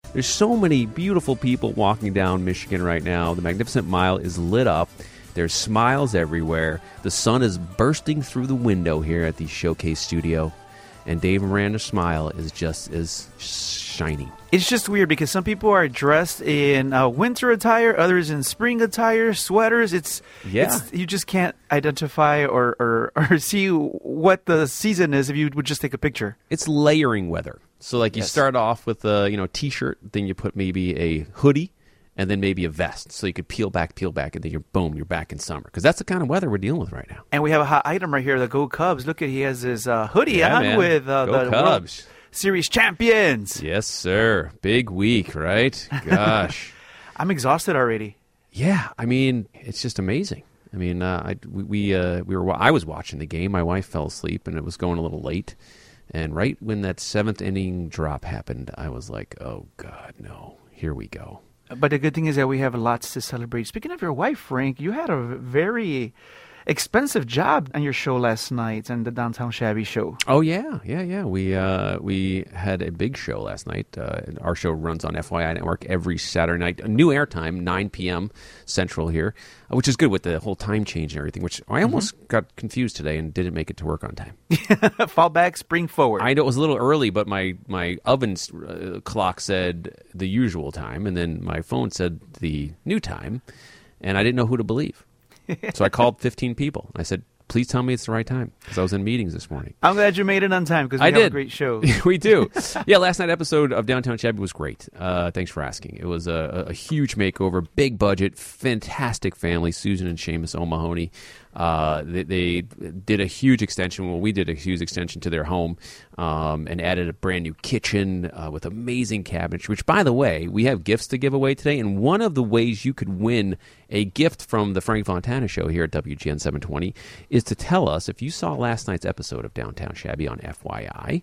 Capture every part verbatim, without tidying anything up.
There's so many beautiful people walking down Michigan right now. The Magnificent Mile is lit up. There's smiles everywhere. The sun is bursting through the window here at the Showcase Studio. And Dave Miranda's smile is just as shiny. It's just weird because some people are dressed in uh, winter attire, others in spring attire, sweaters. It's yeah. It's, you just can't identify or, or, or see what the season is if you would just take a picture. It's layering weather. So like you Yes. start off with a you know t-shirt, then you put maybe a hoodie, and then maybe a vest. So you could peel back, peel back, and then you're boom, you're back in summer. Because that's the kind of weather we're dealing with right now. And we have a hot item right here, the Go Cubs. Look at, he has his uh, hoodie Yeah, on man. with uh, Go the Cubs. World Series champions. Yes, sir. Big week, right? Gosh. I'm exhausted already. Yeah, I mean, it's just amazing. I mean, uh, I we we, uh, we were wa- I was watching the game. My wife fell asleep, and it was going a little late. And right when that seventh inning drop happened, I was like, "Oh God, no! Here we go." But the good thing is that we have lots to celebrate. Speaking of your wife, Frank, you had a very expensive job on your show last night, on the Downtown Shabby show. Oh yeah, yeah, yeah. We uh, we had a big show last night. Uh, our show runs on F Y I Network every Saturday night. A new airtime, nine p.m. Central here, uh, which is good with the whole time change and everything. Which I almost mm-hmm. got confused today and didn't make it to work on time. Fall back, spring forward. I know it was a little early, but my my oven uh, clock said the usual time, and then my phone said the new time, and I didn't know who to believe. So I called fifteen people. I said, please tell me it's the right time, because I was in meetings this morning. I'm glad you made it on time, because we I have did. a great show. We do. Yeah, last night episode of Downtown Shabby was great. Uh, thanks for asking. It was a, a huge makeover, big budget, fantastic family, Susan and Seamus O'Mahony. Uh, they, they did a huge extension. Well, we did a huge extension to their home um, and added a brand new kitchen uh, with amazing cabinetry, which, by the way, we have gifts to give away today. And one of the ways you could win a gift from the Frank Fontana Show here at W G N seven twenty is to tell us, if you saw last night's episode of Downtown Shabby on F Y I,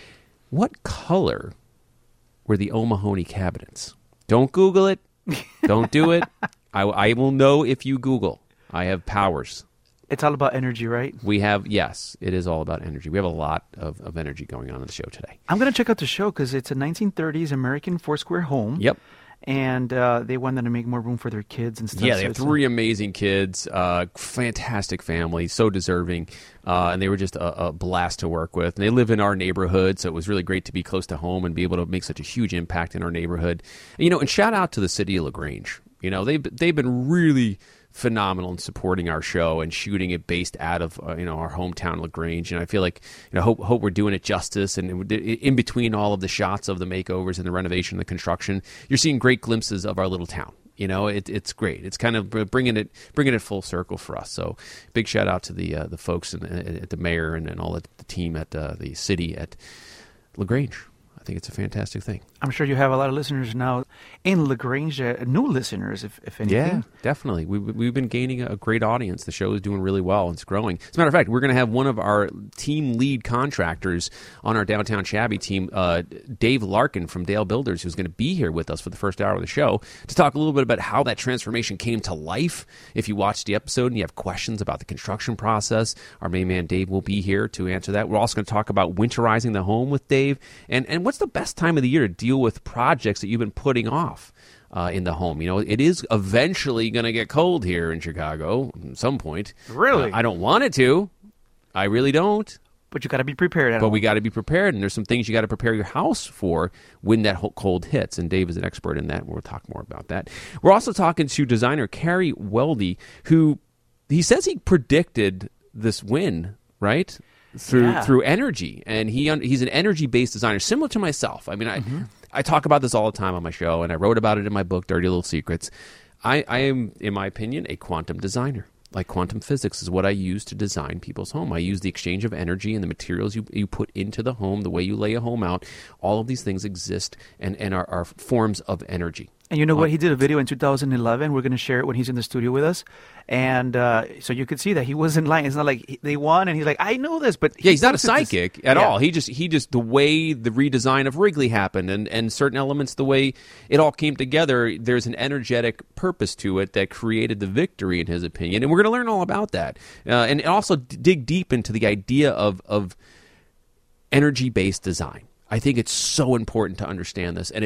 what color were the O'Mahony cabinets? Don't Google it. Don't do it. I, I will know if you Google. I have powers. It's all about energy, right? We have, yes, it is all about energy. We have a lot of, of energy going on in the show today. I'm going to check out the show because it's a nineteen thirties American four-square home. Yep. And uh, they wanted to make more room for their kids and stuff. Yeah, they so have three amazing kids, uh, fantastic family, so deserving, uh, and they were just a, a blast to work with. And they live in our neighborhood, so it was really great to be close to home and be able to make such a huge impact in our neighborhood. And, you know, and shout out to the city of LaGrange. You know, they've they've been really phenomenal in supporting our show and shooting it based out of uh, you know our hometown LaGrange, and I feel like you know hope hope we're doing it justice. And in between all of the shots of the makeovers and the renovation and the construction, you're seeing great glimpses of our little town. You know, it, it's great. It's kind of bringing it bringing it full circle for us. So big shout out to the uh, the folks and at the mayor and, and all the, the team at uh, the city at LaGrange. I think it's a fantastic thing. I'm sure you have a lot of listeners now in LaGrange, uh, new listeners, if, if anything. Yeah, definitely. We've, we've been gaining a great audience. The show is doing really well. It's growing. As a matter of fact, we're going to have one of our team lead contractors on our Downtown Shabby team, uh, Dave Larkin from Dale Builders, who's going to be here with us for the first hour of the show to talk a little bit about how that transformation came to life. If you watched the episode and you have questions about the construction process, our main man Dave will be here to answer that. We're also going to talk about winterizing the home with Dave, and, and what's the best time of the year to deal with projects that you've been putting off uh, in the home. You know, it is eventually going to get cold here in Chicago at some point. Really? Uh, I don't want it to. I really don't. But you got to be prepared. At but home. we got to be prepared, and there's some things you got to prepare your house for when that cold hits. And Dave is an expert in that. We'll talk more about that. We're also talking to designer Carrie Weldy, who he says he predicted this win, right? Through yeah. through energy, and he he's an energy based designer, similar to myself. I mean, I mm-hmm. I talk about this all the time on my show, and I wrote about it in my book, Dirty Little Secrets. I, I am, in my opinion, a quantum designer. Like quantum physics is what I use to design people's home. I use the exchange of energy and the materials you you put into the home, the way you lay a home out. All of these things exist and, and are, are forms of energy. And you know what? He did a video in two thousand eleven. We're going to share it when he's in the studio with us. And uh, so you could see that he wasn't lying. It's not like they won and he's like, I know this. But yeah, he's not a psychic this. at yeah. all. He just, he just, the way the redesign of Wrigley happened and, and certain elements, the way it all came together, there's an energetic purpose to it that created the victory, in his opinion. And we're going to learn all about that. Uh, and also dig deep into the idea of, of energy-based design. I think it's so important to understand this, and it's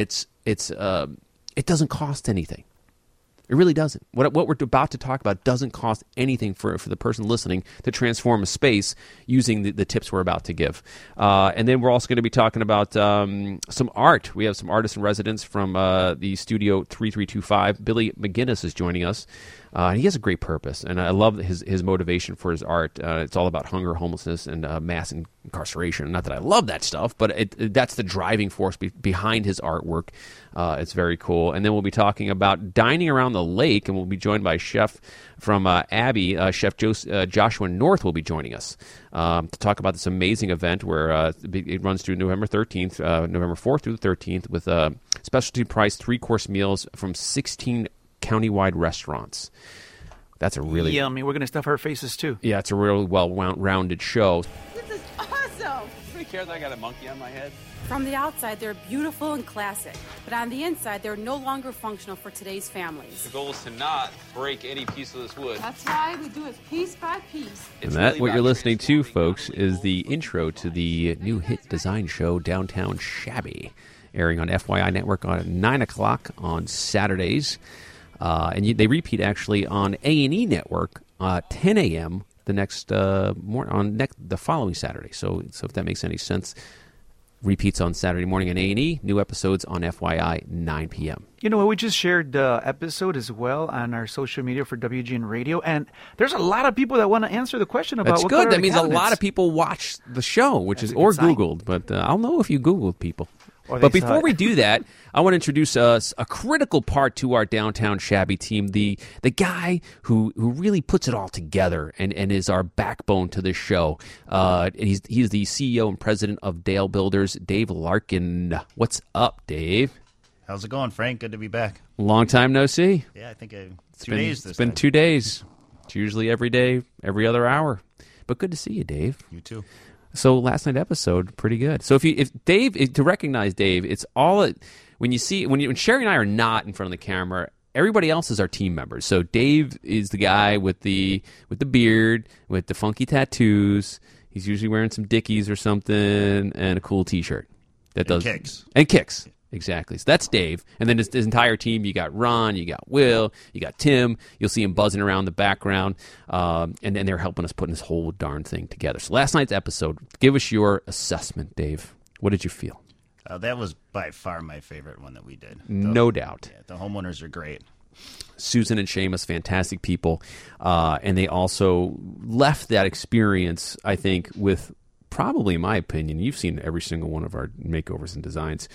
it's uh, it doesn't cost anything. It really doesn't. What what we're about to talk about doesn't cost anything for, for the person listening to transform a space using the, the tips we're about to give. Uh, and then we're also going to be talking about um, some art. We have some artists in residence from uh, the studio three three two five. Billy McGinnis is joining us. Uh, and he has a great purpose, and I love his his motivation for his art. Uh, it's all about hunger, homelessness, and uh, mass incarceration. Not that I love that stuff, but it, it, that's the driving force be, behind his artwork. Uh, it's very cool. And then we'll be talking about dining around the lake, and we'll be joined by a chef from uh, Abbey. Uh, Chef Jos- uh, Joshua North will be joining us um, to talk about this amazing event where uh, it runs through November thirteenth, uh, November fourth through the thirteenth, with uh, specialty priced three-course meals from sixteen countywide restaurants. That's a really yummy. We're going to stuff our faces too. Yeah, it's a really well-rounded show. This is awesome. Nobody cares I got a monkey on my head. From the outside, they're beautiful and classic, but on the inside, they're no longer functional for today's families. The goal is to not break any piece of this wood. That's why we do it piece by piece. And that, what you're listening to, folks, is the intro to the new hit design show, Downtown Shabby, airing on F Y I Network on nine o'clock on Saturdays. Uh, and you, they repeat actually on A and E Network uh, ten a.m. the next uh, mor- on next the following Saturday. So, so if that makes any sense, repeats on Saturday morning on A and E. New episodes on F Y I nine p.m. You know what? We just shared the episode as well on our social media for W G N Radio, and there's a lot of people that want to answer the question about That's what good. color That the means cabinets. a lot of people watch the show, which That's is a good or sign. Googled. But uh, I'll know if you Googled people. Or But they saw before it. we do that, I want to introduce us a critical part to our Downtown Shabby team, the the guy who, who really puts it all together and, and is our backbone to this show. Uh, and he's he's the C E O and president of Dale Builders, Dave Larkin. What's up, Dave? How's it going, Frank? Good to be back. Long time no see. Yeah, I think I, It's two been, days this It's been time. two days. It's usually every day, every other hour. But good to see you, Dave. You too. So last night episode, pretty good. So if you, if Dave, if, to recognize Dave, it's all it, when you see when you, when Sherry and I are not in front of the camera, everybody else is our team members. So Dave is the guy with the with the beard, with the funky tattoos. He's usually wearing some Dickies or something and a cool T-shirt. That And does kicks. and kicks. Exactly. So that's Dave. And then his, his entire team, you got Ron, you got Will, you got Tim. You'll see him buzzing around in the background. Um, and then they're helping us put this whole darn thing together. So last night's episode, give us your assessment, Dave. What did you feel? Uh, that was by far my favorite one that we did. The, No doubt. Yeah, the homeowners are great. Susan and Seamus, fantastic people. Uh, and they also left that experience, I think, with probably, in my opinion, you've seen every single one of our makeovers and designs,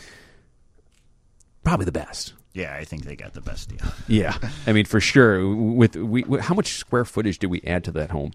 probably the best. Yeah, I think they got the best deal. Yeah, I mean, for sure. With we, how much square footage did we add to that home?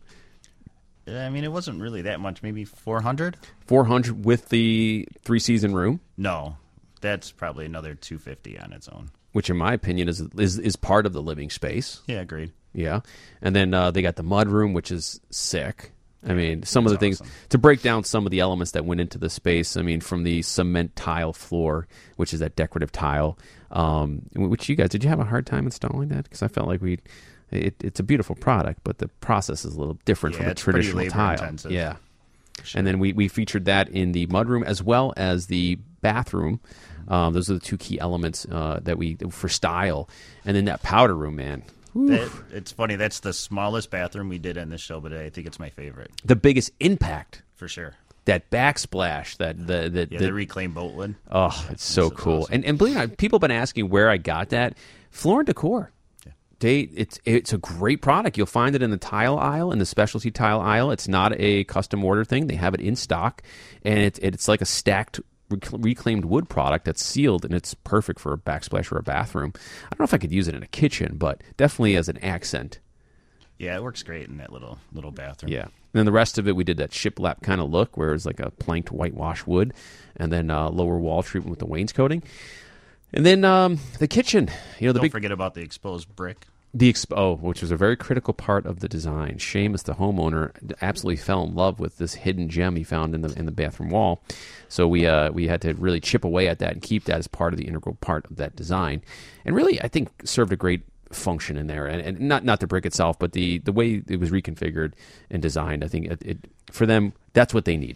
I mean, it wasn't really that much, maybe four hundred? four hundred with the three-season room, No, that's probably another two hundred fifty on its own. which in my opinion is is, is part of the living space. Yeah, agreed. Yeah, and then uh, they got the mud room, which is sick. I mean, some of the That's things, awesome. to break down some of the elements that went into the space, I mean, from the cement tile floor, which is that decorative tile, um, which you guys, did you have a hard time installing that? Because I felt like we, it, it's a beautiful product, but the process is a little different Yeah, from a it's pretty traditional tile. labor-intensive. Yeah. And then we, we featured that in the mudroom as well as the bathroom. Um, those are the two key elements uh, that we for style. And then that powder room, man. That, it's funny, that's the smallest bathroom we did in this show, but I think it's my favorite, The biggest impact, for sure. that backsplash, that the the, Yeah, the the reclaimed boat lid. oh, it's so This is cool. awesome. And and believe it or not, people have been asking where I got that. Floor and Decor. Yeah. They it's it's a great product. You'll find it in the tile aisle, in the specialty tile aisle. It's not a custom order thing. They have it in stock, and it's it's like a stacked rec- reclaimed wood product that's sealed, and it's perfect for a backsplash or a bathroom. I don't know if I could use it in a kitchen, but definitely as an accent. Yeah, it works great in that little little bathroom. Yeah. And then the rest of it, we did that shiplap kind of look where it's like a planked whitewash wood and then uh, lower wall treatment with the wainscoting. And then um, the kitchen, you know, the Don't big, forget about the exposed brick. the exp- oh, which was a very critical part of the design. Seamus, the homeowner, absolutely fell in love with this hidden gem he found in the in the bathroom wall. So we uh, we had to really chip away at that and keep that as part of the integral part of that design. And really, I think, served a great function in there, and, and not not the brick itself, but the the way it was reconfigured and designed. I think it, it for them, that's what they needed.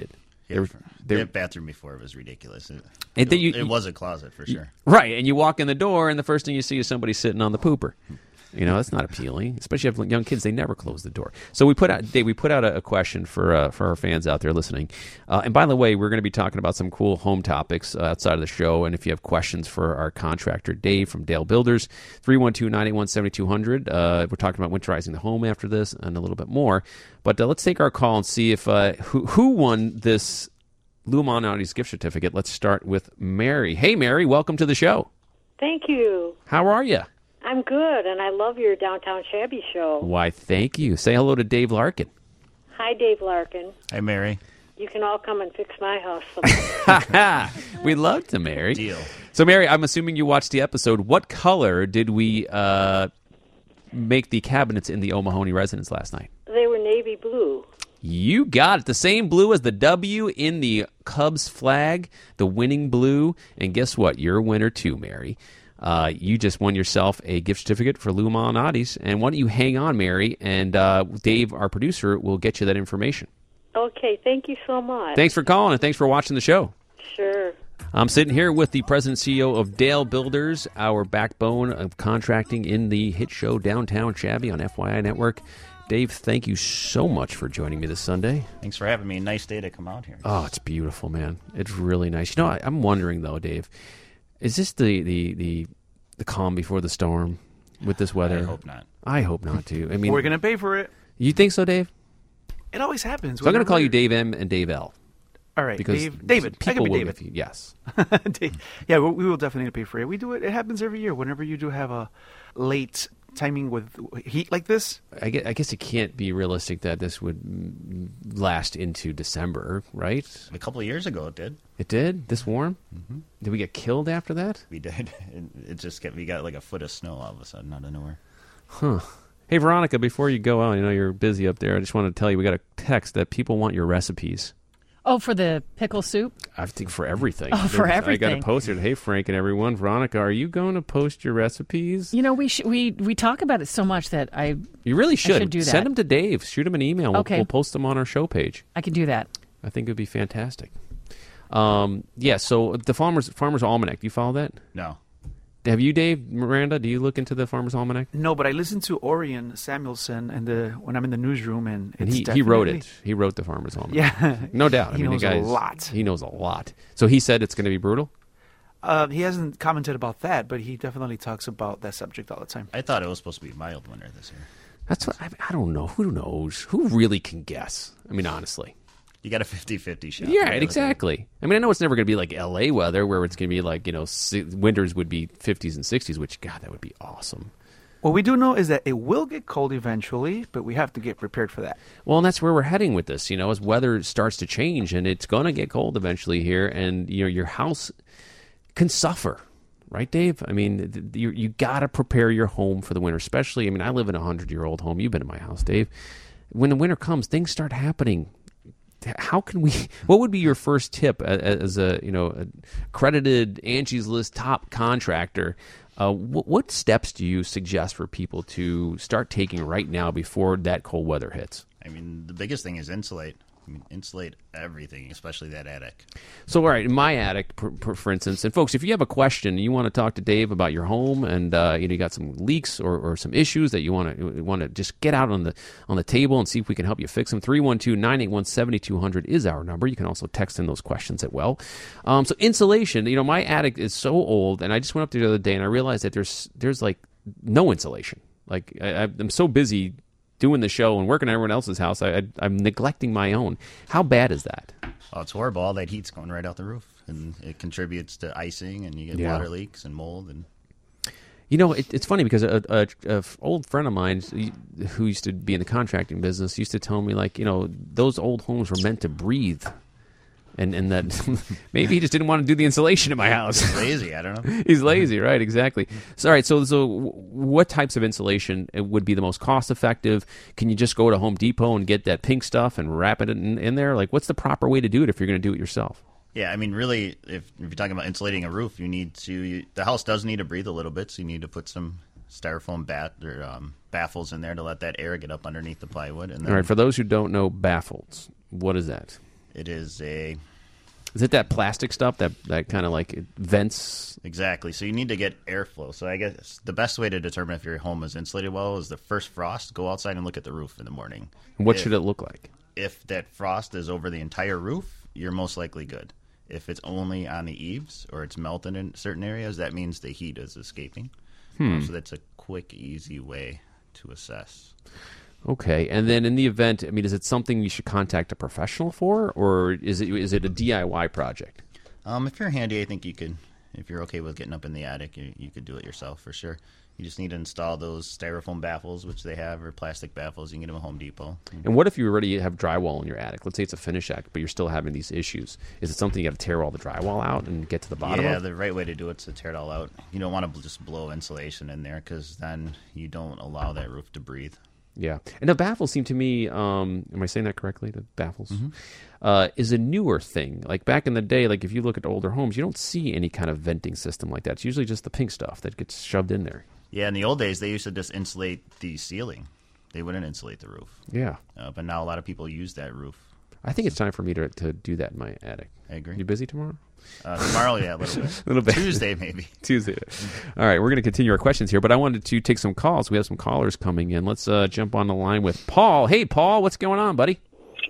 Yeah, They were- they- the bathroom before it was ridiculous. It, And then it, you- it was a closet for sure. Right, and you walk in the door, and the first thing you see is somebody sitting on the pooper. You know, that's not appealing, especially if you have young kids. They never close the door. So we put out, Dave, we put out a, a question for uh, for our fans out there listening. Uh, and by the way, we're going to be talking about some cool home topics uh, outside of the show. And if you have questions for our contractor Dave from Dale Builders, three one two, nine eight one, seven two zero zero. Uh, we're talking about winterizing the home after this and a little bit more. But uh, let's take our call and see if uh, who who won this Lou Malnati's gift certificate. Let's start with Mary. Hey, Mary, welcome to the show. Thank you. How are you? I'm good, and I love your Downtown Shabby show. Why, thank you. Say hello to Dave Larkin. Hi, Dave Larkin. Hi, Mary. You can all come and fix my house sometime. We'd love to, Mary. Deal. So, Mary, I'm assuming you watched the episode. What color did we uh, make the cabinets in the O'Mahony residence last night? They were navy blue. You got it. The same blue as the W in the Cubs flag, the winning blue. And guess what? You're a winner too, Mary. Uh, you just won yourself a gift certificate for Lou Malnati's. And why don't you hang on, Mary, and uh, Dave, our producer, will get you that information. Okay, thank you so much. Thanks for calling, and thanks for watching the show. Sure. I'm sitting here with the president and C E O of Dale Builders, our backbone of contracting in the hit show Downtown Shabby on F Y I Network. Dave, thank you so much for joining me this Sunday. Thanks for having me. Nice day to come out here. Oh, it's beautiful, man. It's really nice. You know, I, I'm wondering, though, Dave, is this the, the, the, the calm before the storm with this weather? I hope not. I hope not, too. I mean, We're going to pay for it. You think so, Dave? It always happens. So I'm going to call you Whenever- Dave M and Dave L. All right, Because Dave, David. I people can will be David. give you- yes. Dave. Yeah, we we will definitely pay for it. We do it. It happens every year. Whenever you do have a late timing with heat like this. I guess, I guess it can't be realistic that this would mm, last into December, right? A couple of years ago, it did. It did? This warm? Mm-hmm. Did we get killed after that? We did. It, it just get we got like a foot of snow all of a sudden out of nowhere. Huh. Hey, Veronica, before you go out, I know you're busy up there. I just want to tell you we got a text that people want your recipes. Oh, for the pickle soup? I think for everything. Oh, for I got everything. to post it. Hey, Frank and everyone. Veronica, are you going to post your recipes? You know, we sh- we we talk about it so much that I You really should. should do Send that. them to Dave. Shoot him an email. We'll, Okay. we'll post them on our show page. I can do that. I think it would be fantastic. Um, yeah, so the Farmer's Farmer's Almanac, do you follow that? No. Have you, Dave, Miranda, do you look into the Farmer's Almanac? No, but I listen to Orion Samuelson and the when I'm in the newsroom, and, And it's he, he wrote definitely- it. He wrote the Farmer's Almanac. Yeah, No doubt. I He mean, knows the a guy's, lot. He knows a lot. So he said it's going to be brutal? Uh, he hasn't commented about that, but he definitely talks about that subject all the time. I thought it was supposed to be a mild winter this year. That's what I, I don't know. Who knows? Who really can guess? I mean, honestly. You got a fifty-fifty shot. Yeah, right, exactly. I mean, I know it's never going to be like L A weather where it's going to be like, you know, si- winters would be fifties and sixties, which, God, that would be awesome. What we do know is that it will get cold eventually, but we have to get prepared for that. Well, and that's where we're heading with this, you know, as weather starts to change and it's going to get cold eventually here, and, you know, your house can suffer. Right, Dave? I mean, th- you you got to prepare your home for the winter, especially, I mean, I live in a hundred-year-old home. You've been in my house, Dave. When the winter comes, things start happening. How can we, what would be your first tip a- a- as a, you know, accredited Angie's List top contractor? Uh, wh- what steps do you suggest for people to start taking right now before that cold weather hits? I mean, the biggest thing is insulate. I mean, insulate everything, especially that attic. So, all right, in my attic, for, for, for instance, and folks, if you have a question, you want to talk to Dave about your home, and uh, you know, you got some leaks or, or some issues that you want to want to just get out on the on the table and see if we can help you fix them. three one two, nine eight one, seven two zero zero is our number. You can also text in those questions as well. Um, so, insulation. You know, my attic is so old, and I just went up there the other day, and I realized that there's there's like no insulation. Like I, I'm so busy doing the show and working at everyone else's house, I, I, I'm neglecting my own. How bad is that? Oh, it's horrible. All that heat's going right out the roof, and it contributes to icing, and you get Yeah. water leaks and mold. And You know, it, it's funny because a, a, a f- old friend of mine who used to be in the contracting business used to tell me, like, you know, those old homes were meant to breathe. And and that maybe he just didn't want to do the insulation in my house. lazy, I don't know. He's lazy, right? Exactly. So, all right. So, so what types of insulation would be the most cost effective? Can you just go to Home Depot and get that pink stuff and wrap it in, in there? Like, what's the proper way to do it if you're going to do it yourself? Yeah, I mean, really, if, if you're talking about insulating a roof, you need to. You, the house does need to breathe a little bit, so you need to put some styrofoam bat or um, baffles in there to let that air get up underneath the plywood. And then All right. For those who don't know baffles, what is that? It is a Is it that plastic stuff that, that kind of like it vents? exactly. So you need to get airflow. So I guess the best way to determine if your home is insulated well is the first frost. Go outside and look at the roof in the morning. What If- should it look like? If that frost is over the entire roof, you're most likely good. If it's only on the eaves or it's melted in certain areas, that means the heat is escaping. Um, so that's a quick, easy way to assess. Okay, and then in the event, I mean, is it something you should contact a professional for, or is it is it a D I Y project? Um, if you're handy, I think you could. If you're okay with getting up in the attic, you, you could do it yourself for sure. You just need to install those styrofoam baffles, which they have, or plastic baffles. You can get them at Home Depot. And what if you already have drywall in your attic? Let's say it's a finish attic, but you're still having these issues. Is it something you got to tear all the drywall out and get to the bottom Yeah, of? the right way to do it is to tear it all out. You don't want to just blow insulation in there because then you don't allow that roof to breathe. Yeah, and the baffles seem to me, um, am I saying that correctly? The baffles Mm-hmm. uh, is a newer thing. Like back in the day, like if you look at older homes, you don't see any kind of venting system like that. It's usually just the pink stuff that gets shoved in there. Yeah, in the old days, they used to just insulate the ceiling. They wouldn't insulate the roof. Yeah, Uh, but now a lot of people use that roof. I think it's time for me to to do that in my attic. I agree. You busy tomorrow? Uh, tomorrow, yeah, a little bit. A little bit. Tuesday, maybe. Tuesday. All right, we're going to continue our questions here, but I wanted to take some calls. We have some callers coming in. Let's uh, jump on the line with Paul. Hey, Paul, what's going on, buddy?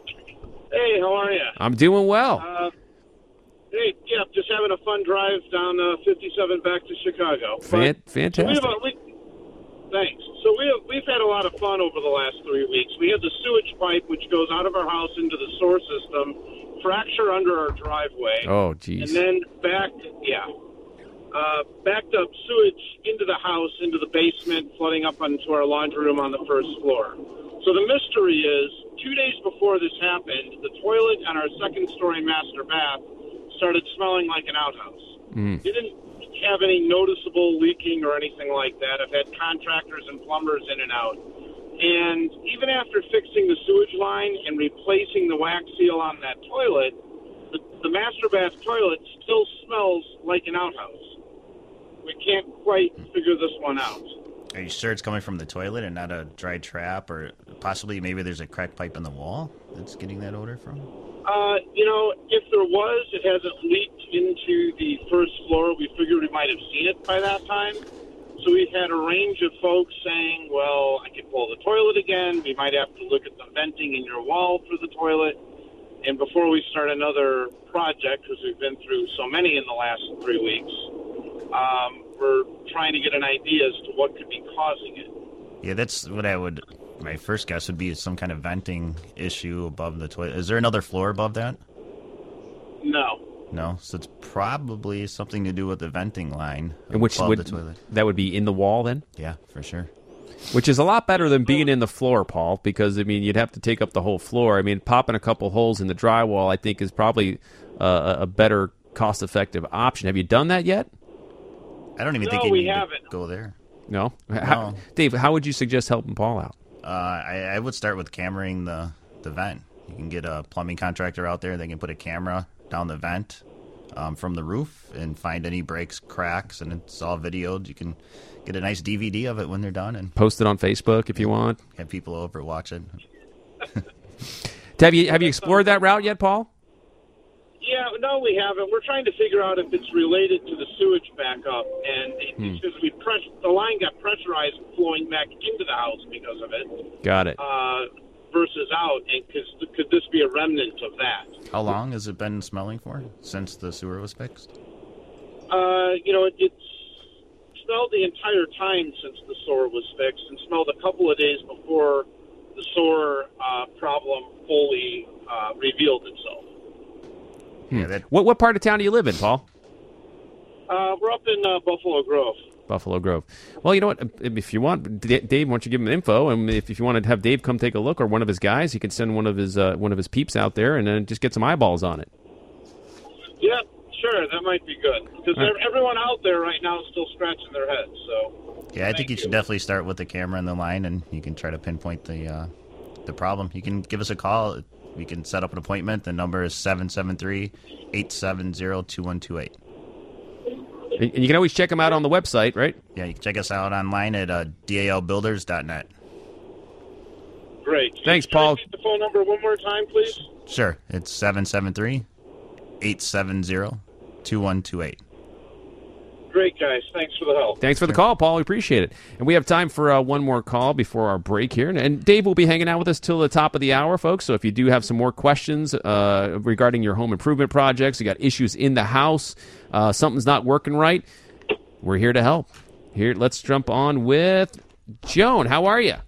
Hey, how are you? I'm doing well. Uh, hey, yeah, just having a fun drive down uh, fifty-seven back to Chicago. Fan- But- fantastic. So we have a, we, thanks. So we have, we've had a lot of fun over the last three weeks. We had the sewage pipe, which goes out of our house into the sewer system, fracture under our driveway. Oh, geez. And then back, yeah, uh, backed up sewage into the house, into the basement, flooding up onto our laundry room on the first floor. So the mystery is, two days before this happened, the toilet on our second-story master bath started smelling like an outhouse. Mm. Didn't have any noticeable leaking or anything like that. I've had contractors and plumbers in and out. And even after fixing the sewage line and replacing the wax seal on that toilet, the, the master bath toilet still smells like an outhouse. We can't quite figure this one out. Are you sure it's coming from the toilet and not a dry trap, or possibly maybe there's a cracked pipe in the wall that's getting that odor from? Uh, you know, if there was, it hasn't leaked into the first floor. We figured we might have seen it by that time. So we've had a range of folks saying, well, I could pull the toilet again. We might have to look at the venting in your wall for the toilet. And before we start another project, because we've been through so many in the last three weeks, um, we're trying to get an idea as to what could be causing it. Yeah, that's what I would. My first guess would be some kind of venting issue above the toilet. Is there another floor above that? No. No, so it's probably something to do with the venting line And which above would the toilet. that would be in the wall then? Yeah, for sure. Which is a lot better than being in the floor, Paul, because, I mean, you'd have to take up the whole floor. I mean, popping a couple holes in the drywall, I think, is probably uh, a better cost-effective option. Have you done that yet? I don't even No, think you we need haven't. to go there. No? How, No. Dave, how would you suggest helping Paul out? Uh, I, I would start with cameraing the, the vent. You can get a plumbing contractor out there. They can put a camera down the vent um, from the roof and find any breaks, cracks, and it's all videoed. You can get a nice D V D of it when they're done and Post it on Facebook if you want. have people over watch it. Have you, have you explored that route yet, Paul? Yeah, no, we haven't. We're trying to figure out if it's related to the sewage backup, and it, Hmm. because we press, the line got pressurized flowing back into the house because of it, Got it. uh, versus out, and cause, could this be a remnant of that? How long has it been smelling for since the sewer was fixed? Uh, you know, it, it's smelled the entire time since the sewer was fixed, and smelled a couple of days before the sewer uh, problem fully uh, revealed itself. Yeah, that What what part of town do you live in, Paul? Uh, we're up in uh, Buffalo Grove. Buffalo Grove. Well, you know what? If you want, D- Dave, why don't you give him info? And if, if you want to have Dave come take a look, or one of his guys, he can send one of his uh, one of his peeps out there, and then just get some eyeballs on it. Yeah, sure, that might be good. Because All right. everyone out there right now is still scratching their heads. So Yeah, I think Thank you should you. definitely start with the camera and the line, and you can try to pinpoint the uh, the problem. You can give us a call. We can set up an appointment. The number is seven seven three, eight seven zero, two one two eight. And and you can always check them out on the website, right? Yeah, you can check us out online at uh, D A L builders dot net. great. Thanks, Can I Paul. repeat the phone number one more time, please? Sure. It's seven seven three, eight seven zero, two one two eight. Great, guys. Thanks for the help. Thanks for the call, Paul. We appreciate it. And we have time for uh, one more call before our break here. And, and Dave will be hanging out with us till the top of the hour, folks. So if you do have some more questions uh, regarding your home improvement projects, you got issues in the house, uh, something's not working right, we're here to help. Here, let's jump on with Joan. How are you?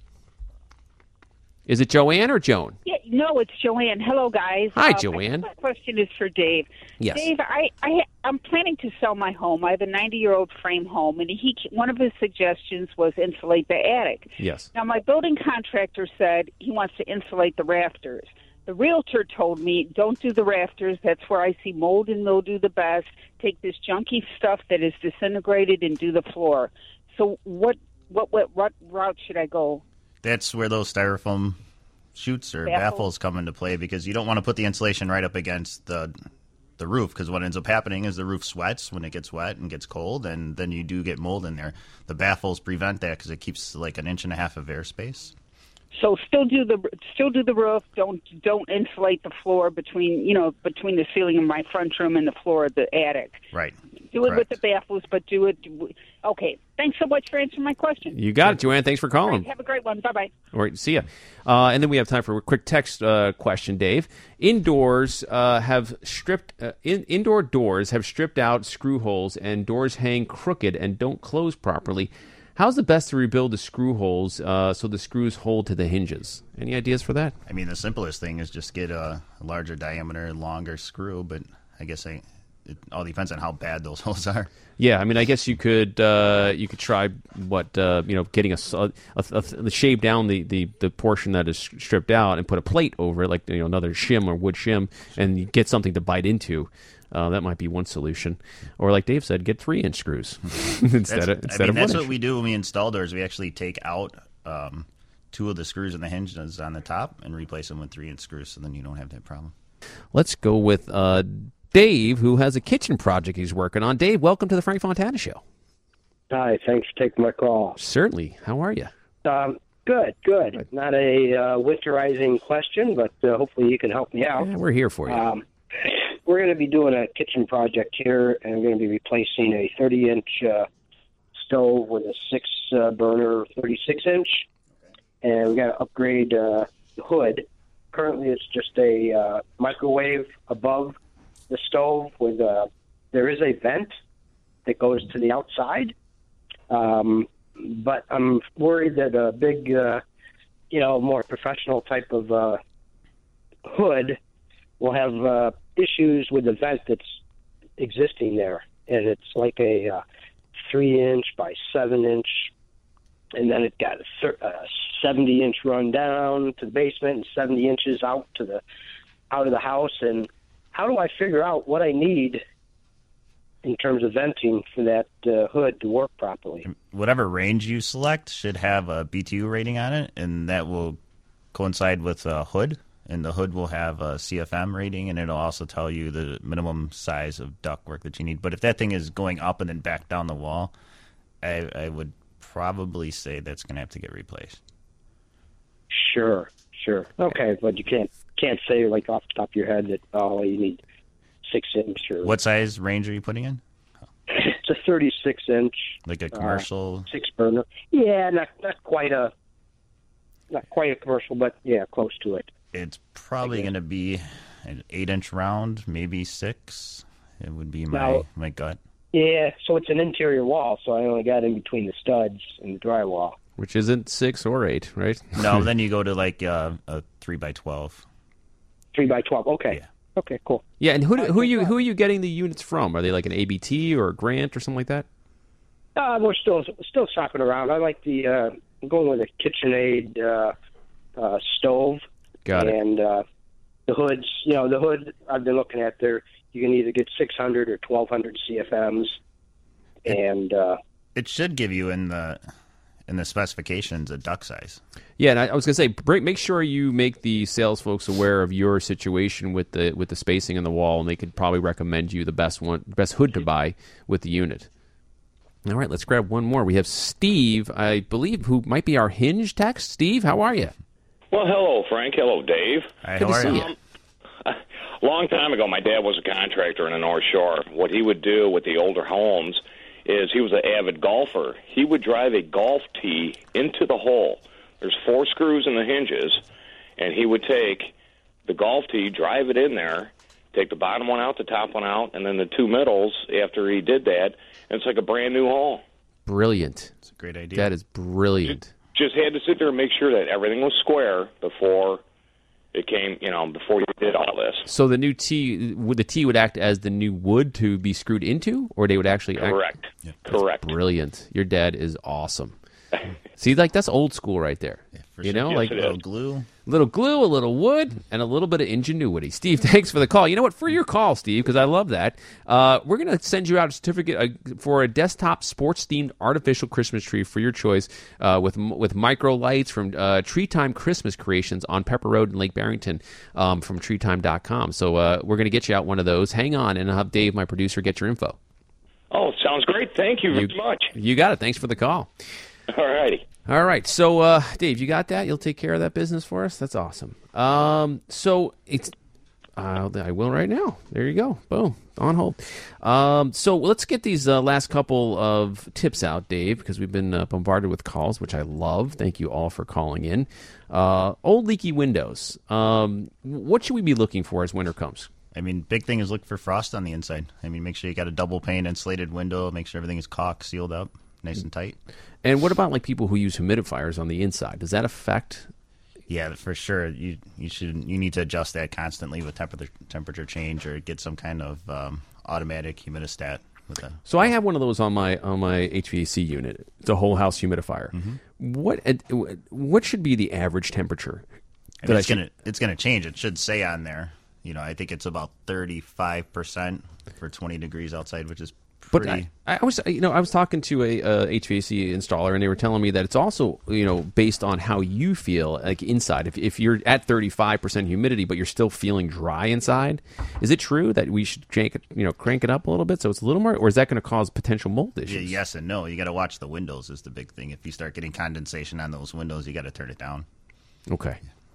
Is it Joanne or Joan? Yeah, no, it's Joanne. Hello, guys. Hi, Uh, Joanne. My question is for Dave. Yes. Dave, I, I, I'm planning to sell my home. I have a ninety-year-old frame home, and he one of his suggestions was insulate the attic. Yes. Now, my building contractor said he wants to insulate the rafters. The realtor told me, don't do the rafters. That's where I see mold and mildew the best. Take this junky stuff that is disintegrated and do the floor. So what, what, what, what route should I go? That's where those styrofoam chutes or Baffles. baffles come into play, because you don't want to put the insulation right up against the the roof, because what ends up happening is the roof sweats when it gets wet and gets cold, and then you do get mold in there. The baffles prevent that because it keeps like an inch and a half of airspace. So still do the still do the roof. Don't don't insulate the floor between you know between the ceiling of my front room and the floor of the attic. Right. Do it Correct. with the baffles, but do it. Okay. Thanks so much for answering my question. You got it, Joanne. Thanks for calling. Have a great one. Bye bye. All right, see ya. Uh, and then we have time for a quick text uh, question, Dave. Indoors uh, have stripped uh, in, indoor doors have stripped out screw holes, and doors hang crooked and don't close properly. How's the best to rebuild the screw holes uh, so the screws hold to the hinges? Any ideas for that? I mean, the simplest thing is just get a larger diameter, longer screw, but I guess I, it all depends on how bad those holes are. Yeah, I mean, I guess you could uh, you could try what uh, you know, getting a, a, a, a shave down the, the, the portion that is stripped out and put a plate over it, like you know another shim or wood shim, and you get something to bite into. Uh, that might be one solution. Or like Dave said, get three inch screws instead That's, of instead I mean, of that's one what inch. we do when we install doors. We actually take out um, two of the screws in the hinges on the top and replace them with three inch screws, so then you don't have that problem. Let's go with uh, Dave, who has a kitchen project he's working on. Dave, welcome to the Frank Fontana Show. Hi, thanks for taking my call. Certainly. How are you? Um, good, good, good. Not a uh, winterizing question, but uh, hopefully you can help me out. Yeah, we're here for you. Um, we're going to be doing a kitchen project here, and we're going to be replacing a thirty inch uh, stove with a six uh, burner thirty-six inch, and we got to upgrade uh, the hood. Currently, it's just a uh, microwave above the stove with a, there is a vent that goes to the outside. Um, but I'm worried that a big, uh, you know, more professional type of uh, hood will have uh, issues with the vent that's existing there. And it's like a uh, three inch by seven inch, and then it got a thir- uh, seventy inch run down to the basement and seventy inches out to the out of the house. And how do I figure out what I need in terms of venting for that uh, hood to work properly? Whatever range you select should have a B T U rating on it, and that will coincide with a hood. And the hood will have a C F M rating, and it'll also tell you the minimum size of ductwork that you need. But if that thing is going up and then back down the wall, I, I would probably say that's going to have to get replaced. Sure, sure. Okay, but you can't can't say like off the top of your head that, oh, you need six inch or What size range are you putting in? it's a thirty-six inch, Like a commercial? uh, six burner. Yeah, not not quite a not quite a commercial, but yeah, close to it. It's probably going to be an eight inch round, maybe six. It would be my Now- my gut. Yeah, so it's an interior wall, so I only got in between the studs and the drywall. Which isn't six or eight, right? No, then you go to like uh, a three by twelve. Three by twelve. Okay. Yeah. Okay. Cool. Yeah, and who do, who are you who are you getting the units from? Are they like an A B T or a Grant or something like that? Uh, we're still still shopping around. I like the uh, I'm going with a KitchenAid uh, uh, stove. Got it. And uh, the hoods, you know, the hood I've been looking at there, you can either get six hundred or twelve hundred C F Ms, and uh, It should give you in the in the specifications a duct size. Yeah, and I, I was gonna say, break, make sure you make the sales folks aware of your situation with the with the spacing in the wall, and they could probably recommend you the best one, best hood to buy with the unit. All right, let's grab one more. We have Steve, I believe, who might be our Hinge text. Steve, how are you? Well, hello, Frank. Hello, Dave. Hi, Good how to are see you? you. A long time ago, my dad was a contractor in the North Shore. What he would do with the older homes is he was an avid golfer. He would drive a golf tee into the hole. There's four screws in the hinges, and he would take the golf tee, drive it in there, take the bottom one out, the top one out, and then the two middles after he did that, and it's like a brand new hole. Brilliant. It's a great idea. That is brilliant. Just had to sit there and make sure that everything was square before it came, you know, before you did all this. So the new tee, would the tee would act as the new wood to be screwed into, or they would actually Correct. act? Yeah. Correct. Brilliant. Your dad is awesome. See, like that's old school right there. Yeah, for you sure. know, Yes, like it A little is. glue. little glue, a little wood, and a little bit of ingenuity. Steve, thanks for the call. You know what? For your call, Steve, because I love that, uh, we're going to send you out a certificate uh, for a desktop sports-themed artificial Christmas tree for your choice uh, with with micro lights from uh, Tree Time Christmas Creations on Pepper Road in Lake Barrington um, from tree time dot com. So uh, we're going to get you out one of those. Hang on, and I'll have Dave, my producer, get your info. Oh, sounds great. Thank you very You- much. You got it. Thanks for the call. All righty. All right, so uh, Dave, you got that? You'll take care of that business for us. That's awesome. Um, so it's uh, I will right now. There you go. Boom, on hold. Um, so let's get these uh, last couple of tips out, Dave, because we've been uh, bombarded with calls, which I love. Thank you all for calling in. Uh, old leaky windows. Um, what should we be looking for as winter comes? I mean, big thing is look for frost on the inside. I mean, make sure you got a double pane insulated window. Make sure everything is caulk sealed up, nice and tight. And what about like people who use humidifiers on the inside? Does that affect? Yeah, for sure. You you should you need to adjust that constantly with temperature temperature change, or get some kind of um, automatic humidistat with that. So I have one of those on my on my H V A C unit. It's a whole house humidifier. Mm-hmm. What what should be the average temperature? I that mean, I it's should- gonna it's gonna change. It should say on there. You know, I think it's about thirty five percent for twenty degrees outside, which is But pretty. I, I was, you know, I was talking to a, a H V A C installer, and they were telling me that it's also, you know, based on how you feel, like inside. If if you're at thirty-five percent humidity, but you're still feeling dry inside, is it true that we should crank it, you know, crank it up a little bit so it's a little more, or is that going to cause potential mold Yeah, issues? yes and no. You got to watch the windows is the big thing. If you start getting condensation on those windows, you got to turn it down. Okay.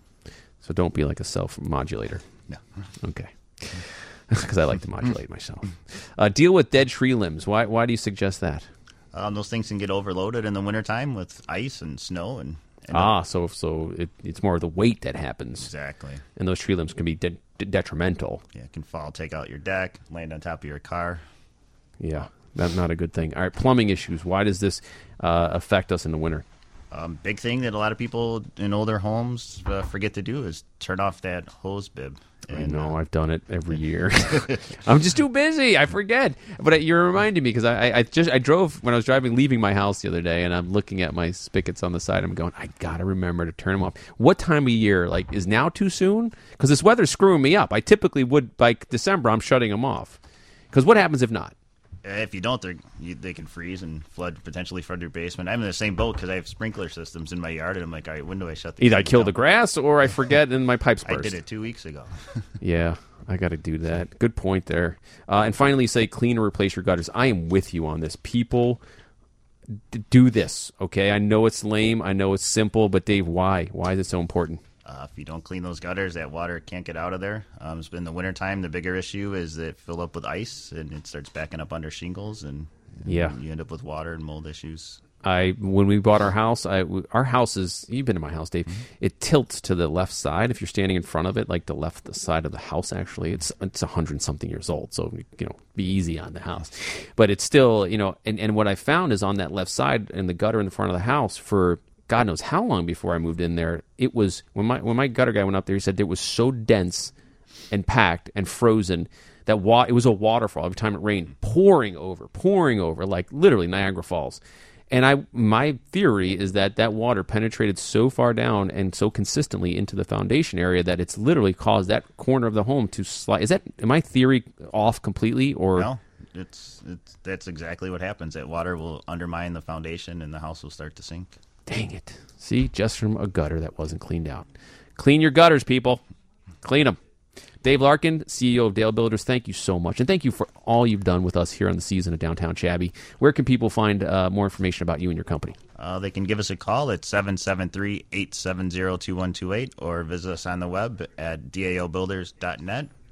So don't be like a self-modulator. No. Okay. Because I like to modulate myself. Uh, deal with dead tree limbs. Why Why do you suggest that? Um, those things can get overloaded in the wintertime with ice and snow and. and Ah, so so it, it's more of the weight that happens. Exactly. And those tree limbs can be de- de- detrimental. Yeah, it can fall, take out your deck, land on top of your car. Yeah, that's not a good thing. All right, plumbing issues. Why does this uh, affect us in the winter? Um, big thing that a lot of people in older homes uh, forget to do is turn off that hose bib. I know, I've done it every year. I'm just too busy. I forget. But you're reminding me because I, I just I drove when I was driving, leaving my house the other day, and I'm looking at my spigots on the side. I'm going, I gotta remember to turn them off. What time of year? Like, is now too soon? Because this weather's screwing me up. I typically would by December. I'm shutting them off. Because what happens if not? If you don't, they're, you, they can freeze and flood, potentially flood your basement. I'm in the same boat because I have sprinkler systems in my yard, and I'm like, all right, when do I shut these Either I things kill down? the grass or I forget and my pipes burst. I did it two weeks ago. Yeah, I got to do that. Good point there. Uh, and finally, say clean or replace your gutters. I am with you on this. People d- do this, okay? I know it's lame. I know it's simple. But, Dave, why? Why is it so important? Uh, if you don't clean those gutters, that water can't get out of there. Um, it's been the wintertime. The bigger issue is that it fill up with ice, and it starts backing up under shingles, and, and Yeah. you end up with water and mold issues. I when we bought our house, I our house is you've been to my house, Dave. It tilts to the left side if you're standing in front of it, like the left side of the house. Actually, it's it's a hundred something years old, so you know, be easy on the house. But it's still, you know, and, and what I found is on that left side in the gutter in the front of the house for God knows how long before I moved in there. It was when my when my gutter guy went up there, he said it was so dense and packed and frozen that wa- it was a waterfall every time it rained, pouring over, pouring over, like literally Niagara Falls. And I, my theory is that that water penetrated so far down and so consistently into the foundation area that it's literally caused that corner of the home to slide. Is that, am my theory off completely, or No, it's it's that's exactly what happens. That water will undermine the foundation, and the house will start to sink. Dang it! See, just from a gutter that wasn't cleaned out. Clean your gutters, people. Clean them. Dave Larkin, C E O of Dale Builders, thank you so much. And thank you for all you've done with us here on the season of Downtown Shabby. Where can people find uh, more information about you and your company? Uh, they can give us a call at seven seven three, eight seven zero, two one two eight or visit us on the web at D A O builders dot net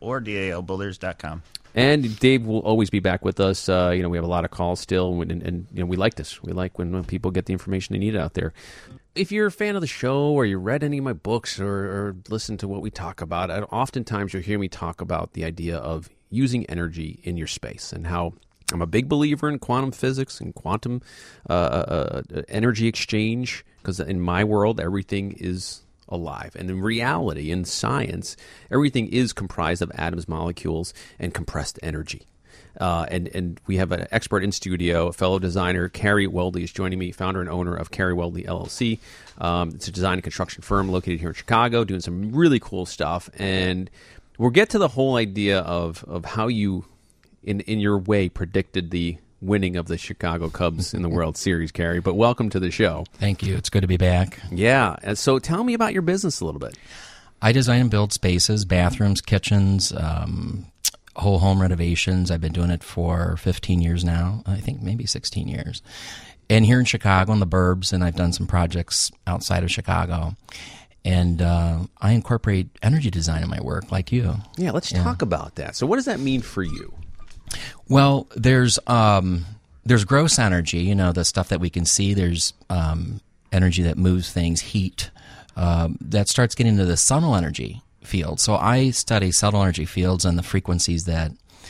or D A L builders dot com. And Dave will always be back with us. Uh, you know, we have a lot of calls still, and, and you know, we like this. We like when, when people get the information they need out there. If you're a fan of the show, or you read any of my books, or, or listen to what we talk about, I, oftentimes you'll hear me talk about the idea of using energy in your space, and how I'm a big believer in quantum physics and quantum uh, uh, energy exchange, because in my world, everything is alive. And in reality, in science, everything is comprised of atoms, molecules, and compressed energy. Uh, and, and we have an expert in studio, a fellow designer, Carrie Weldley is joining me, founder and owner of Carrie Weldley, L L C. Um, it's a design and construction firm located here in Chicago, doing some really cool stuff. And we'll get to the whole idea of, of how you, in, in your way, predicted the winning of the Chicago Cubs in the World Series, Carrie. But welcome to the show. Thank you. It's good to be back. Yeah. And so tell me about your business a little bit. I design and build spaces, bathrooms, kitchens, um, whole home renovations. I've been doing it for fifteen years now. I think maybe sixteen years. And here in Chicago in the burbs, and I've done some projects outside of Chicago. And uh, I incorporate energy design in my work, like you. Yeah, let's yeah. talk about that. So what does that mean for you? Well, there's um, there's gross energy, you know, the stuff that we can see. There's um, energy that moves things, heat. Um, that starts getting into the subtle energy field. So I study subtle energy fields and the frequencies that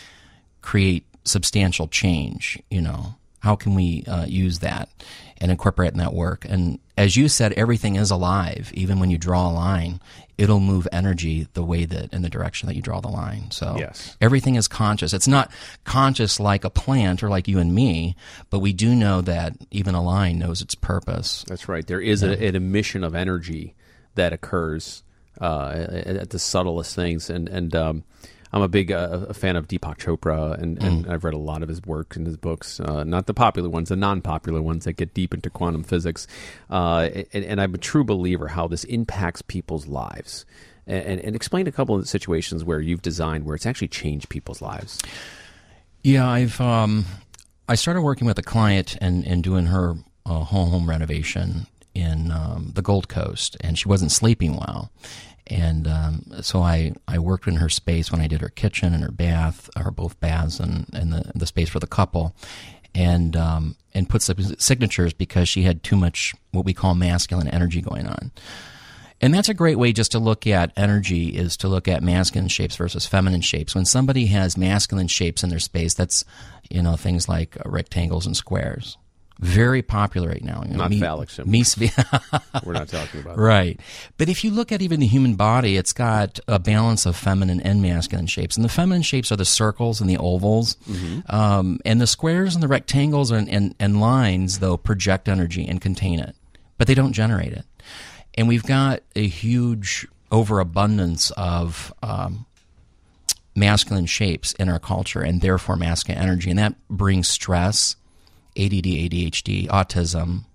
create substantial change, you know. How can we uh, use that and incorporate it in that work? And as you said, everything is alive. Even when you draw a line, it'll move energy the way that, in the direction that you draw the line. So yes. Everything is conscious. It's not conscious like a plant or like you and me, but we do know that even a line knows its purpose. That's right. There is yeah. a, an emission of energy that occurs uh, at, at the subtlest things. And, and um, I'm a big uh, a fan of Deepak Chopra, and, and mm. I've read a lot of his work and his books, uh, not the popular ones, the non-popular ones that get deep into quantum physics. Uh, and, and I'm a true believer how this impacts people's lives. And, and explain a couple of situations where you've designed where it's actually changed people's lives. Yeah, I've um, I started working with a client and, and doing her uh, whole home renovation in um, the Gold Coast, and she wasn't sleeping well. And um, so I, I worked in her space when I did her kitchen and her bath, or both baths, and, and the the space for the couple, and um, and put some signatures because she had too much what we call masculine energy going on. And that's a great way just to look at energy, is to look at masculine shapes versus feminine shapes. When somebody has masculine shapes in their space, that's, you know, things like uh, rectangles and squares. Very popular right now. You know, not me, phallic symbols. Me, We're not talking about that. Right. But if you look at even the human body, it's got a balance of feminine and masculine shapes. And the feminine shapes are the circles and the ovals. Mm-hmm. Um, and the squares and the rectangles and, and, and lines, though, project energy and contain it. But they don't generate it. And we've got a huge overabundance of um, masculine shapes in our culture, and therefore masculine energy. And that brings stress, A D D, A D H D, autism,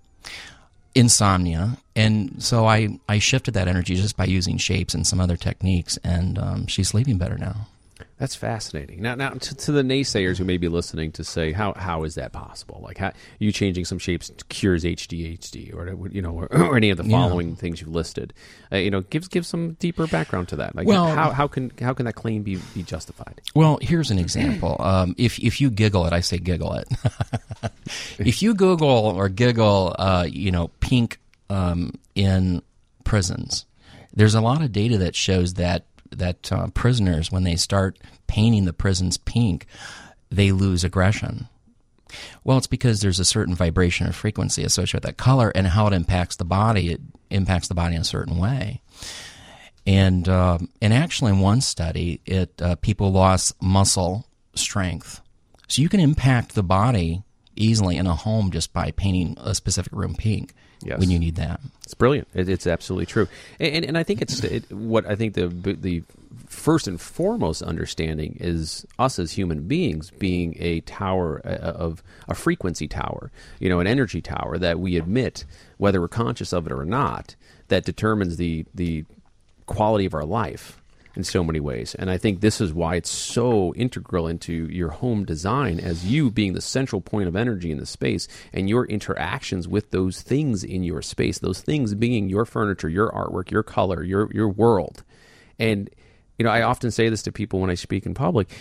insomnia. And so I, I shifted that energy just by using shapes and some other techniques, and um, she's sleeping better now. That's fascinating. Now, now to, to the naysayers who may be listening to say, how how is that possible? Like, how, you changing some shapes cures H D H D, or you know, or, or any of the following yeah. things you've listed? Uh, you know, give give some deeper background to that. Like, well, how how can how can that claim be, be justified? Well, here's an example. Um, if if you giggle it, I say giggle it. If you Google or giggle, uh, you know, pink um, in prisons, there's a lot of data that shows that. that uh, prisoners, when they start painting the prisons pink, they lose aggression. Well, it's because there's a certain vibration or frequency associated with that color, and how it impacts the body. It impacts the body in a certain way. And uh, and actually, in one study, it uh, people lost muscle strength. So you can impact the body easily in a home just by painting a specific room pink. Yes. When you need that. It's brilliant. It, it's absolutely true. And, and, and I think it's it, what I think the the first and foremost understanding is us as human beings being a tower of a frequency tower, you know, an energy tower that we emit, whether we're conscious of it or not, that determines the the quality of our life in so many ways. And I think this is why it's so integral into your home design, as you being the central point of energy in the space, and your interactions with those things in your space, those things being your furniture, your artwork, your color, your your world. And you know, I often say this to people when I speak in public.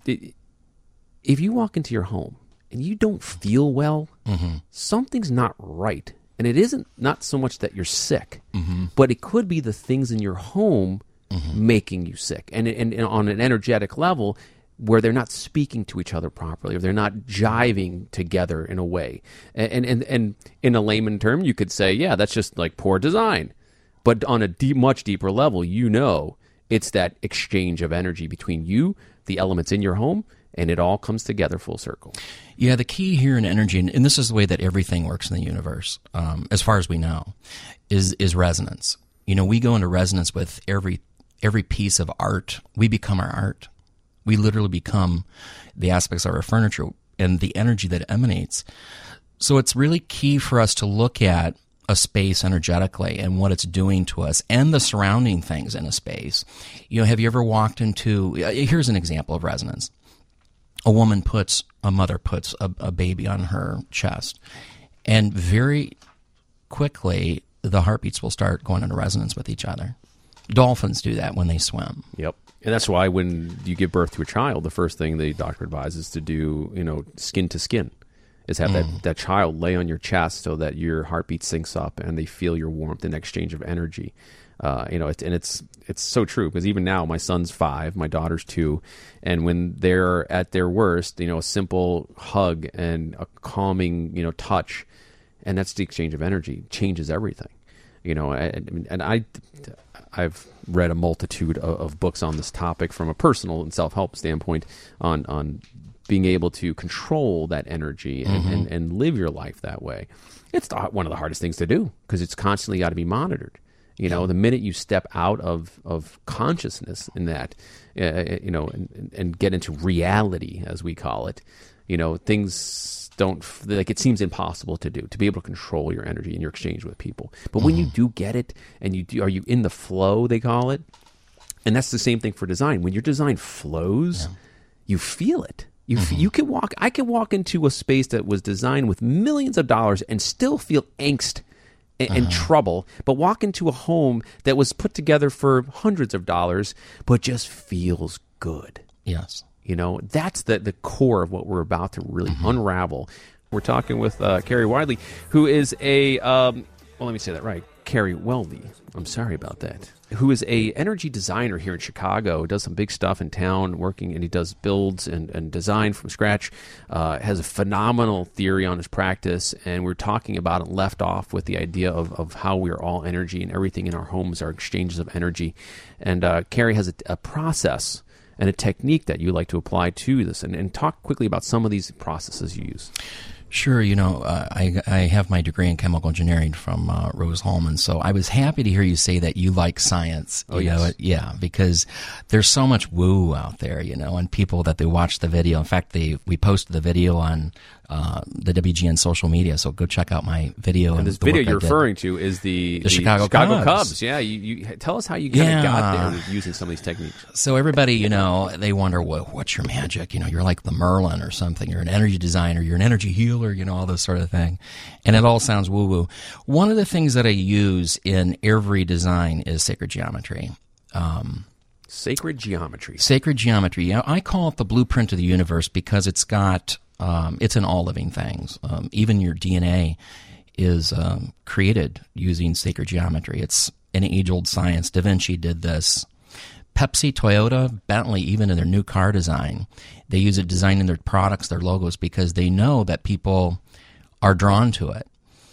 If you walk into your home and you don't feel well, mm-hmm. something's not right. And it isn't not so much that you're sick, mm-hmm. but it could be the things in your home mm-hmm. making you sick. And, and, and on an energetic level, where they're not speaking to each other properly, or they're not jiving together in a way. And and and in a layman term, you could say, yeah, that's just like poor design. But on a deep, much deeper level, you know, it's that exchange of energy between you, the elements in your home, and it all comes together full circle. Yeah, the key here in energy, and this is the way that everything works in the universe, um, as far as we know, is is resonance. You know, we go into resonance with every every piece of art. We become our art. We literally become the aspects of our furniture and the energy that emanates. So it's really key for us to look at a space energetically and what it's doing to us and the surrounding things in a space. You know, have you ever walked into, here's an example of resonance. A woman puts, a mother puts a, a baby on her chest, and very quickly the heartbeats will start going into resonance with each other. Dolphins do that when they swim. Yep. And that's why when you give birth to a child, the first thing the doctor advises to do, you know, skin to skin, is have mm. that, that child lay on your chest so that your heartbeat syncs up and they feel your warmth and exchange of energy. Uh, you know, it, and it's it's so true, because even now my son's five, my daughter's two, and when they're at their worst, you know, a simple hug and a calming, you know, touch, and that's the exchange of energy, changes everything. You know, and, and I, I've read a multitude of, of books on this topic from a personal and self-help standpoint on, on being able to control that energy and, mm-hmm. and, and live your life that way. It's the, one of the hardest things to do, because it's constantly got to be monitored. You know, the minute you step out of, of consciousness in that, uh, you know, and, and get into reality, as we call it, you know, things don't, like, it seems impossible to do, to be able to control your energy and your exchange with people. But when mm-hmm. you do get it, and you do, are you in the flow, they call it, and that's the same thing for design. When your design flows, yeah. you feel it. You mm-hmm. you can walk, I can walk into a space that was designed with millions of dollars and still feel angst and, uh-huh. and trouble, but walk into a home that was put together for hundreds of dollars, but just feels good. Yes. You know, that's the, the core of what we're about to really mm-hmm. unravel. We're talking with uh, Carrie Wiley, who is a, um, well, let me say that right, Carrie Weldy. I'm sorry about that. Who is a energy designer here in Chicago, does some big stuff in town, working, and he does builds and, and design from scratch, uh, has a phenomenal theory on his practice, and we're talking about it left off with the idea of, of how we're all energy, and everything in our homes are exchanges of energy. And uh, Carrie has a, a process and a technique that you like to apply to this, and, and talk quickly about some of these processes you use. Sure. You know, uh, I, I have my degree in chemical engineering from uh, Rose-Hulman, so I was happy to hear you say that you like science. Oh, you yes. know, yeah, because there's so much woo out there, you know, and people that they watch the video. In fact, they we posted the video on uh, the W G N social media, so go check out my video. And, and this the video work you're I did. referring to is the, the, the Chicago, Chicago Cubs. Cubs. Yeah, you, you tell us how you kind of yeah. got there with using some of these techniques. So everybody, you know, they wonder, well, what's your magic? You know, you're like the Merlin or something. You're an energy designer. You're an energy healer. You know, all this sort of thing. And it all sounds woo-woo. One of the things that I use in every design is sacred geometry. Um, sacred geometry. Sacred geometry. You know, I call it the blueprint of the universe because it's got, um, it's in all living things. Um, even your D N A is um, created using sacred geometry. It's an age-old science. Da Vinci did this. Pepsi, Toyota, Bentley, even in their new car design, they use it designing their products, their logos, because they know that people are drawn to it.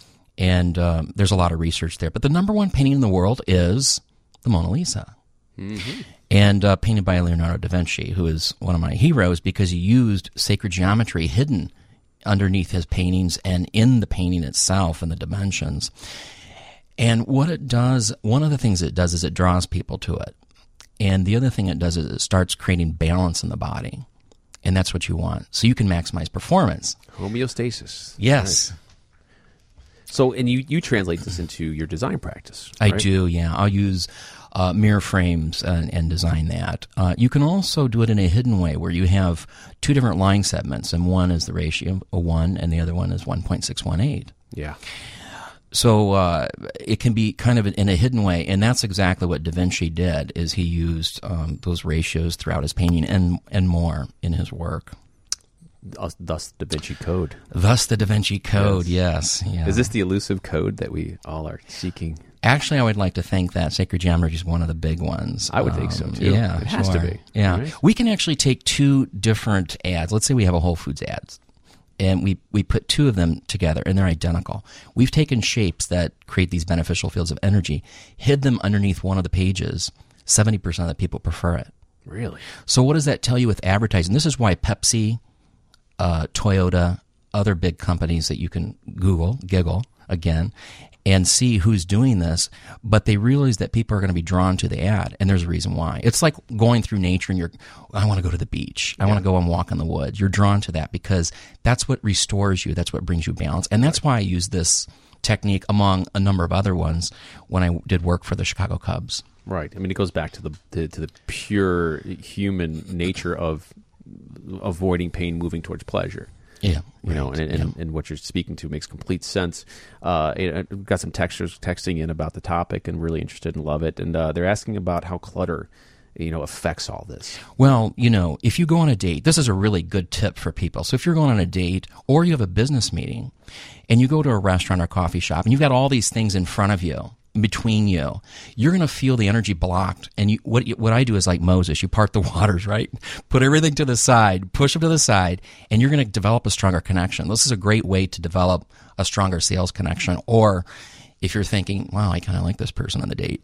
And um, there's a lot of research there. But the number one painting in the world is the Mona Lisa. Mm-hmm. And uh, painted by Leonardo da Vinci, who is one of my heroes because he used sacred geometry hidden underneath his paintings and in the painting itself and the dimensions. And what it does, one of the things it does is it draws people to it. And the other thing it does is it starts creating balance in the body. And that's what you want. So you can maximize performance. Homeostasis. Yes. Right. So, and you, you translate this into your design practice, right? I do, yeah. I'll use uh, mirror frames and, and design that. Uh, you can also do it in a hidden way where you have two different line segments, and one is the ratio of one, and the other one is one point six one eight. Yeah. So uh, it can be kind of in a hidden way, and that's exactly what Da Vinci did. Is he used um, those ratios throughout his painting and and more in his work. Thus, thus Da Vinci Code. Thus the Da Vinci Code. Yes. yes yeah. Is this the elusive code that we all are seeking? Actually, I would like to think that Sacred Geometry is one of the big ones. I would um, think so too. Yeah, it has sure. to be. Yeah, right? We can actually take two different ads. Let's say we have a Whole Foods ad, and we we put two of them together, and they're identical. We've taken shapes that create these beneficial fields of energy, hid them underneath one of the pages. Seventy percent of the people prefer it. Really? So what does that tell you with advertising? This is why Pepsi, uh, Toyota, other big companies that you can Google, Giggle again, and see who's doing this, but they realize that people are going to be drawn to the ad, and there's a reason why. It's like going through nature and you're, I want to go to the beach. I yeah. want to go and walk in the woods. You're drawn to that because that's what restores you. That's what brings you balance. And that's why I use this technique among a number of other ones when I did work for the Chicago Cubs. Right. I mean, it goes back to the to, to the pure human nature of avoiding pain, moving towards pleasure. Yeah, you right. know, and, and, yeah. and what you're speaking to makes complete sense. Uh, I've got some texters texting in about the topic and really interested and love it, and uh, they're asking about how clutter, you know, affects all this. Well, you know, if you go on a date, this is a really good tip for people. So if you're going on a date or you have a business meeting, and you go to a restaurant or coffee shop, and you've got all these things in front of you, between you, you're going to feel the energy blocked. And you, what what I do is like Moses, you part the waters, right? Put everything to the side, push them to the side, and you're going to develop a stronger connection. This is a great way to develop a stronger sales connection. Or if you're thinking, wow, I kind of like this person on the date.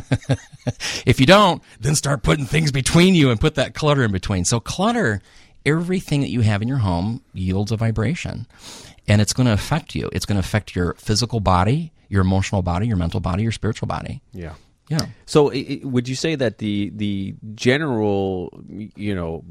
If you don't, then start putting things between you and put that clutter in between. So clutter, everything that you have in your home yields a vibration. And it's going to affect you. It's going to affect your physical body, your emotional body, your mental body, your spiritual body. Yeah. Yeah. So it, would you say that the the general, you know,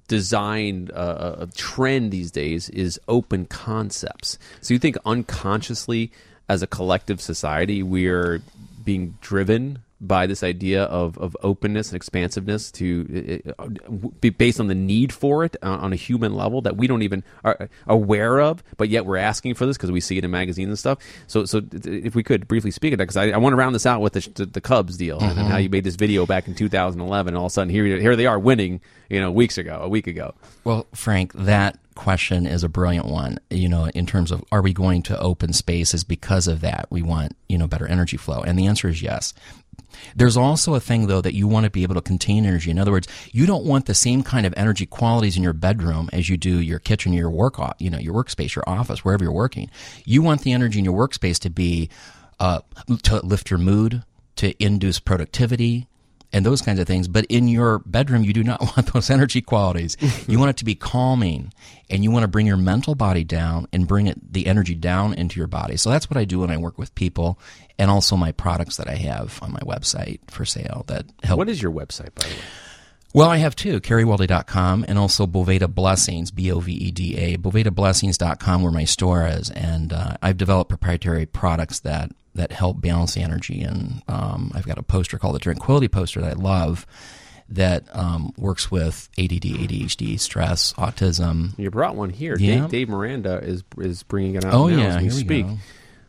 design uh, trend these days is open concepts? So you think unconsciously as a collective society we're being driven by this idea of, of openness and expansiveness to uh, be based on the need for it on, on a human level that we don't even are aware of, but yet we're asking for this because we see it in magazines and stuff. So, so if we could briefly speak of that, because I, I want to round this out with the, the, the Cubs deal mm-hmm. and how you made this video back in two thousand eleven, and all of a sudden here here they are winning, you know, weeks ago, a week ago. Well, Frank, that question is a brilliant one. You know, in terms of are we going to open spaces because of that? We want, you know, better energy flow, and the answer is yes. There's also a thing, though, that you want to be able to contain energy. In other words, you don't want the same kind of energy qualities in your bedroom as you do your kitchen, your work, you know, your workspace, your office, wherever you're working. You want the energy in your workspace to be uh, to lift your mood, to induce productivity, and those kinds of things. But in your bedroom, you do not want those energy qualities. You want it to be calming, and you want to bring your mental body down and bring it the energy down into your body. So that's what I do when I work with people, and also my products that I have on my website for sale that help. What is your website, by the way? Well, I have two, Kerry Weldy dot com and also Boveda Blessings, B O V E D A, Boveda Blessings dot com, where my store is. And uh, I've developed proprietary products that, that help balance the energy. And um, I've got a poster called the Tranquility Poster that I love that um, works with A D D, A D H D, stress, autism. You brought one here. Yeah. Dave, Dave Miranda is is bringing it out oh, now yeah, as we here speak. We go.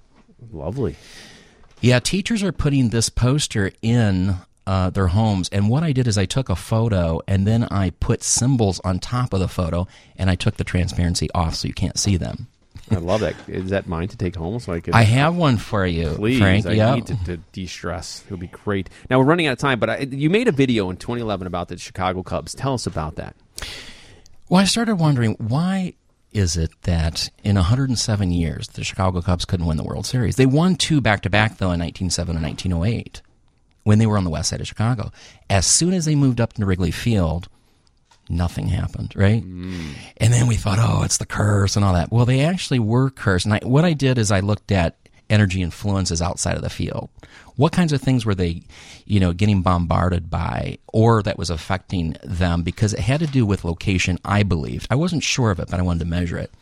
Lovely. Yeah, teachers are putting this poster in Uh, their homes. And what I did is I took a photo and then I put symbols on top of the photo and I took the transparency off so you can't see them. I love that. Is that mine to take home? So I can. I have one for you, Please, Frank. I yep. need to, to de-stress. It'll be great. Now we're running out of time, but I, you made a video in twenty eleven about the Chicago Cubs. Tell us about that. Well, I started wondering why is it that in one hundred seven years the Chicago Cubs couldn't win the World Series? They won two back-to-back though in nineteen oh seven and nineteen oh eight. When they were on the west side of Chicago. As soon as they moved up to Wrigley Field, nothing happened, right? Mm. And then we thought, oh, it's the curse and all that. Well, they actually were cursed. And I, what I did is I looked at energy influences outside of the field. What kinds of things were they, you know, getting bombarded by or that was affecting them? Because it had to do with location, I believed. I wasn't sure of it, but I wanted to measure it.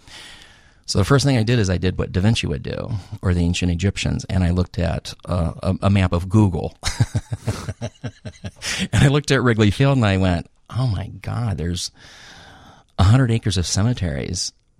So the first thing I did is I did what Da Vinci would do, or the ancient Egyptians, and I looked at uh, a, a map of Google. And I looked at Wrigley Field and I went, oh my God, there's one hundred acres of cemeteries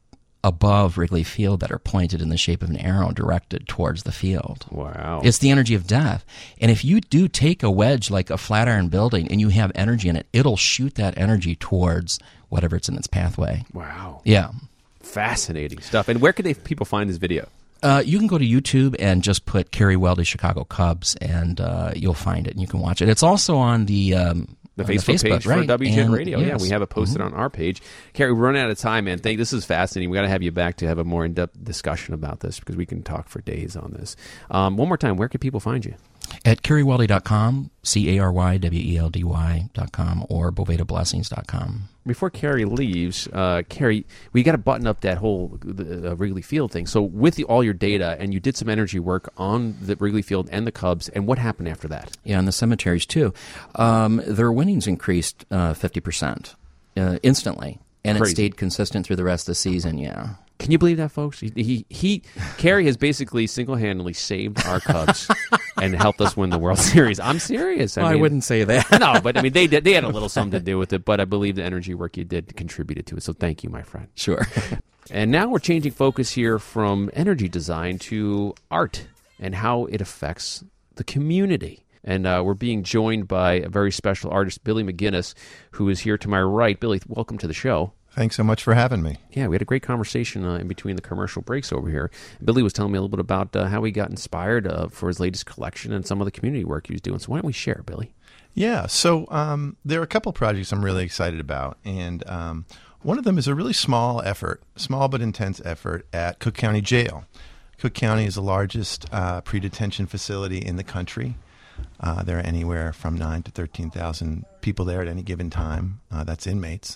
above Wrigley Field that are pointed in the shape of an arrow directed towards the field. Wow. It's the energy of death. And if you do take a wedge like a Flatiron building and you have energy in it, it'll shoot that energy towards whatever it's in its pathway. Wow. Yeah. Fascinating stuff. And where could they people find this video? Uh, you can go to YouTube and just put Kerry Weldy Chicago Cubs, and uh, you'll find it, and you can watch it. It's also on the... Um, The on Facebook, the Facebook page right? for W G N and, Radio. Yes. Yeah, we have it posted mm-hmm. on our page. Kerry, we're running out of time, man. Thank. This is fascinating. We got to have you back to have a more in-depth discussion about this because we can talk for days on this. Um, one more time, where can people find you? At Kerry Weldy dot com, C A R Y W E L D Y dot com, or Boveda Blessings dot com. Before Kerry leaves, uh, Kerry, we got to button up that whole the, uh, Wrigley Field thing. So with the, all your data, and you did some energy work on the Wrigley Field and the Cubs, and what happened after that? Yeah, and the cemeteries too. Um, their winnings increased uh, fifty percent uh, instantly, and Crazy. it stayed consistent through the rest of the season, yeah. Can you believe that, folks? He, he, he Kerry has basically single-handedly saved our Cubs and helped us win the World Series. I'm serious. I, Well, I mean, wouldn't say that. No, but I mean, they did, they had a little something to do with it, but I believe the energy work you did contributed to it. So thank you, my friend. Sure. And now we're changing focus here from energy design to art and how it affects the community. And uh, we're being joined by a very special artist, Billy McGinnis, who is here to my right. Billy, welcome to the show. Thanks so much for having me. Yeah, we had a great conversation uh, in between the commercial breaks over here. Billy was telling me a little bit about uh, how he got inspired uh, for his latest collection and some of the community work he was doing. So why don't we share, Billy? Yeah, so um, there are a couple projects I'm really excited about. And um, one of them is a really small effort, small but intense effort at Cook County Jail. Cook County is the largest uh, pre-detention facility in the country. Uh, there are anywhere from nine to thirteen thousand people there at any given time. Uh, that's inmates.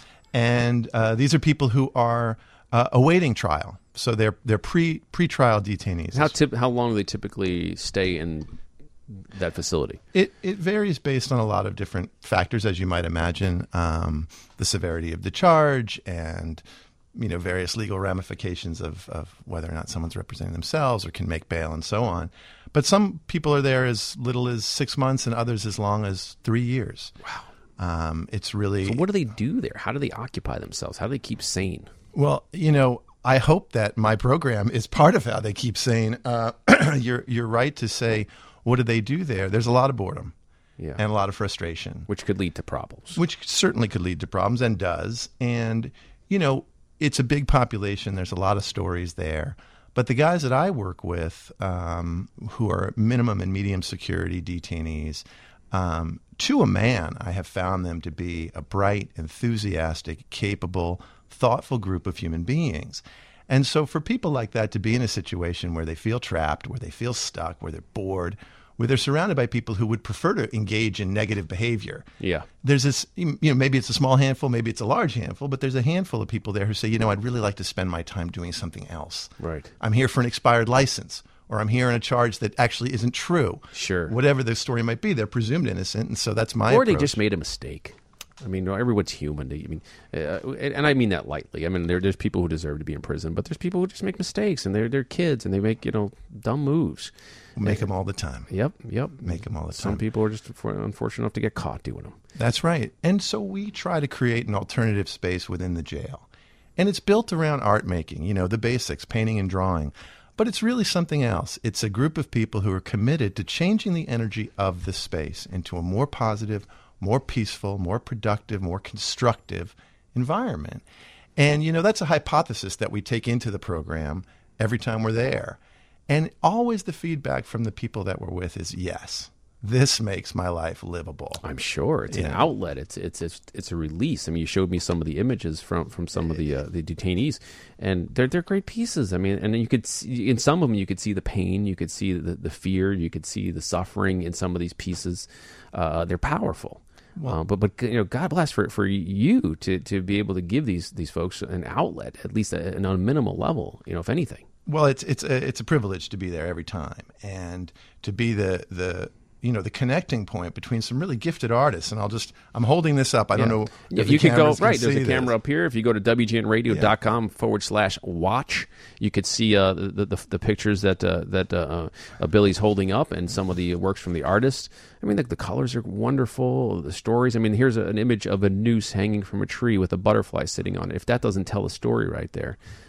And uh, these are people who are uh, awaiting trial. So they're they're pre pre-trial detainees. How tip, how long do they typically stay in that facility? It it varies based on a lot of different factors, as you might imagine. Um, the severity of the charge and, you know, various legal ramifications of, of whether or not someone's representing themselves or can make bail and so on. But some people are there as little as six months and others as long as three years. Wow. Um, it's really... So what do they do there? How do they occupy themselves? How do they keep sane? Well, you know, I hope that my program is part of how they keep sane. Uh, you're you're right to say, what do they do there? There's a lot of boredom, yeah, and a lot of frustration, which could lead to problems. Which certainly could lead to problems and does. And you know, it's a big population. There's a lot of stories there. But the guys that I work with, um, who are minimum and medium security detainees, um, to a man, I have found them to be a bright, enthusiastic, capable, thoughtful group of human beings. And so for people like that to be in a situation where they feel trapped, where they feel stuck, where they're bored, where they're surrounded by people who would prefer to engage in negative behavior. Yeah. There's this, you know, maybe it's a small handful, maybe it's a large handful, but there's a handful of people there who say, you know, I'd really like to spend my time doing something else. Right. I'm here for an expired license, or I'm here on a charge that actually isn't true. Sure. Whatever the story might be, they're presumed innocent, and so that's my Or approach. they just made a mistake. I mean, everyone's human. I mean, uh, and I mean that lightly. I mean, there, there's people who deserve to be in prison, but there's people who just make mistakes, and they're they're kids, and they make, you know, dumb moves. Make them all the time. Yep, yep. Make them all the time. Some people are just unfortunate enough to get caught doing them. That's right. And so we try to create an alternative space within the jail. And it's built around art making, you know, the basics, painting and drawing. But it's really something else. It's a group of people who are committed to changing the energy of the space into a more positive, more peaceful, more productive, more constructive environment. And, you know, that's a hypothesis that we take into the program every time we're there. And always the feedback from the people that we're with is, yes, this makes my life livable. I'm sure it's yeah. an outlet. It's it's it's it's a release. I mean, you showed me some of the images from, from some of the uh, the detainees, and they're they're great pieces. I mean, and then you could see, in some of them you could see the pain, you could see the, the fear, you could see the suffering in some of these pieces. Uh, they're powerful. Well, uh, but but you know, God bless for for you to, to be able to give these these folks an outlet, at least a, on a minimal level. You know, if anything. Well, it's it's a, it's a privilege to be there every time, and to be the the you know the connecting point between some really gifted artists. And I'll just I'm holding this up. I yeah. don't know yeah, if you the could go cameras can right. There's see a camera this. up here. If you go to W G N radio dot com yeah. forward slash watch, you could see uh, the, the the pictures that uh, that uh, uh, Billy's holding up and some of the works from the artists. I mean, the, the colors are wonderful. The stories. I mean, here's a, an image of a noose hanging from a tree with a butterfly sitting on it. If that doesn't tell a story right there.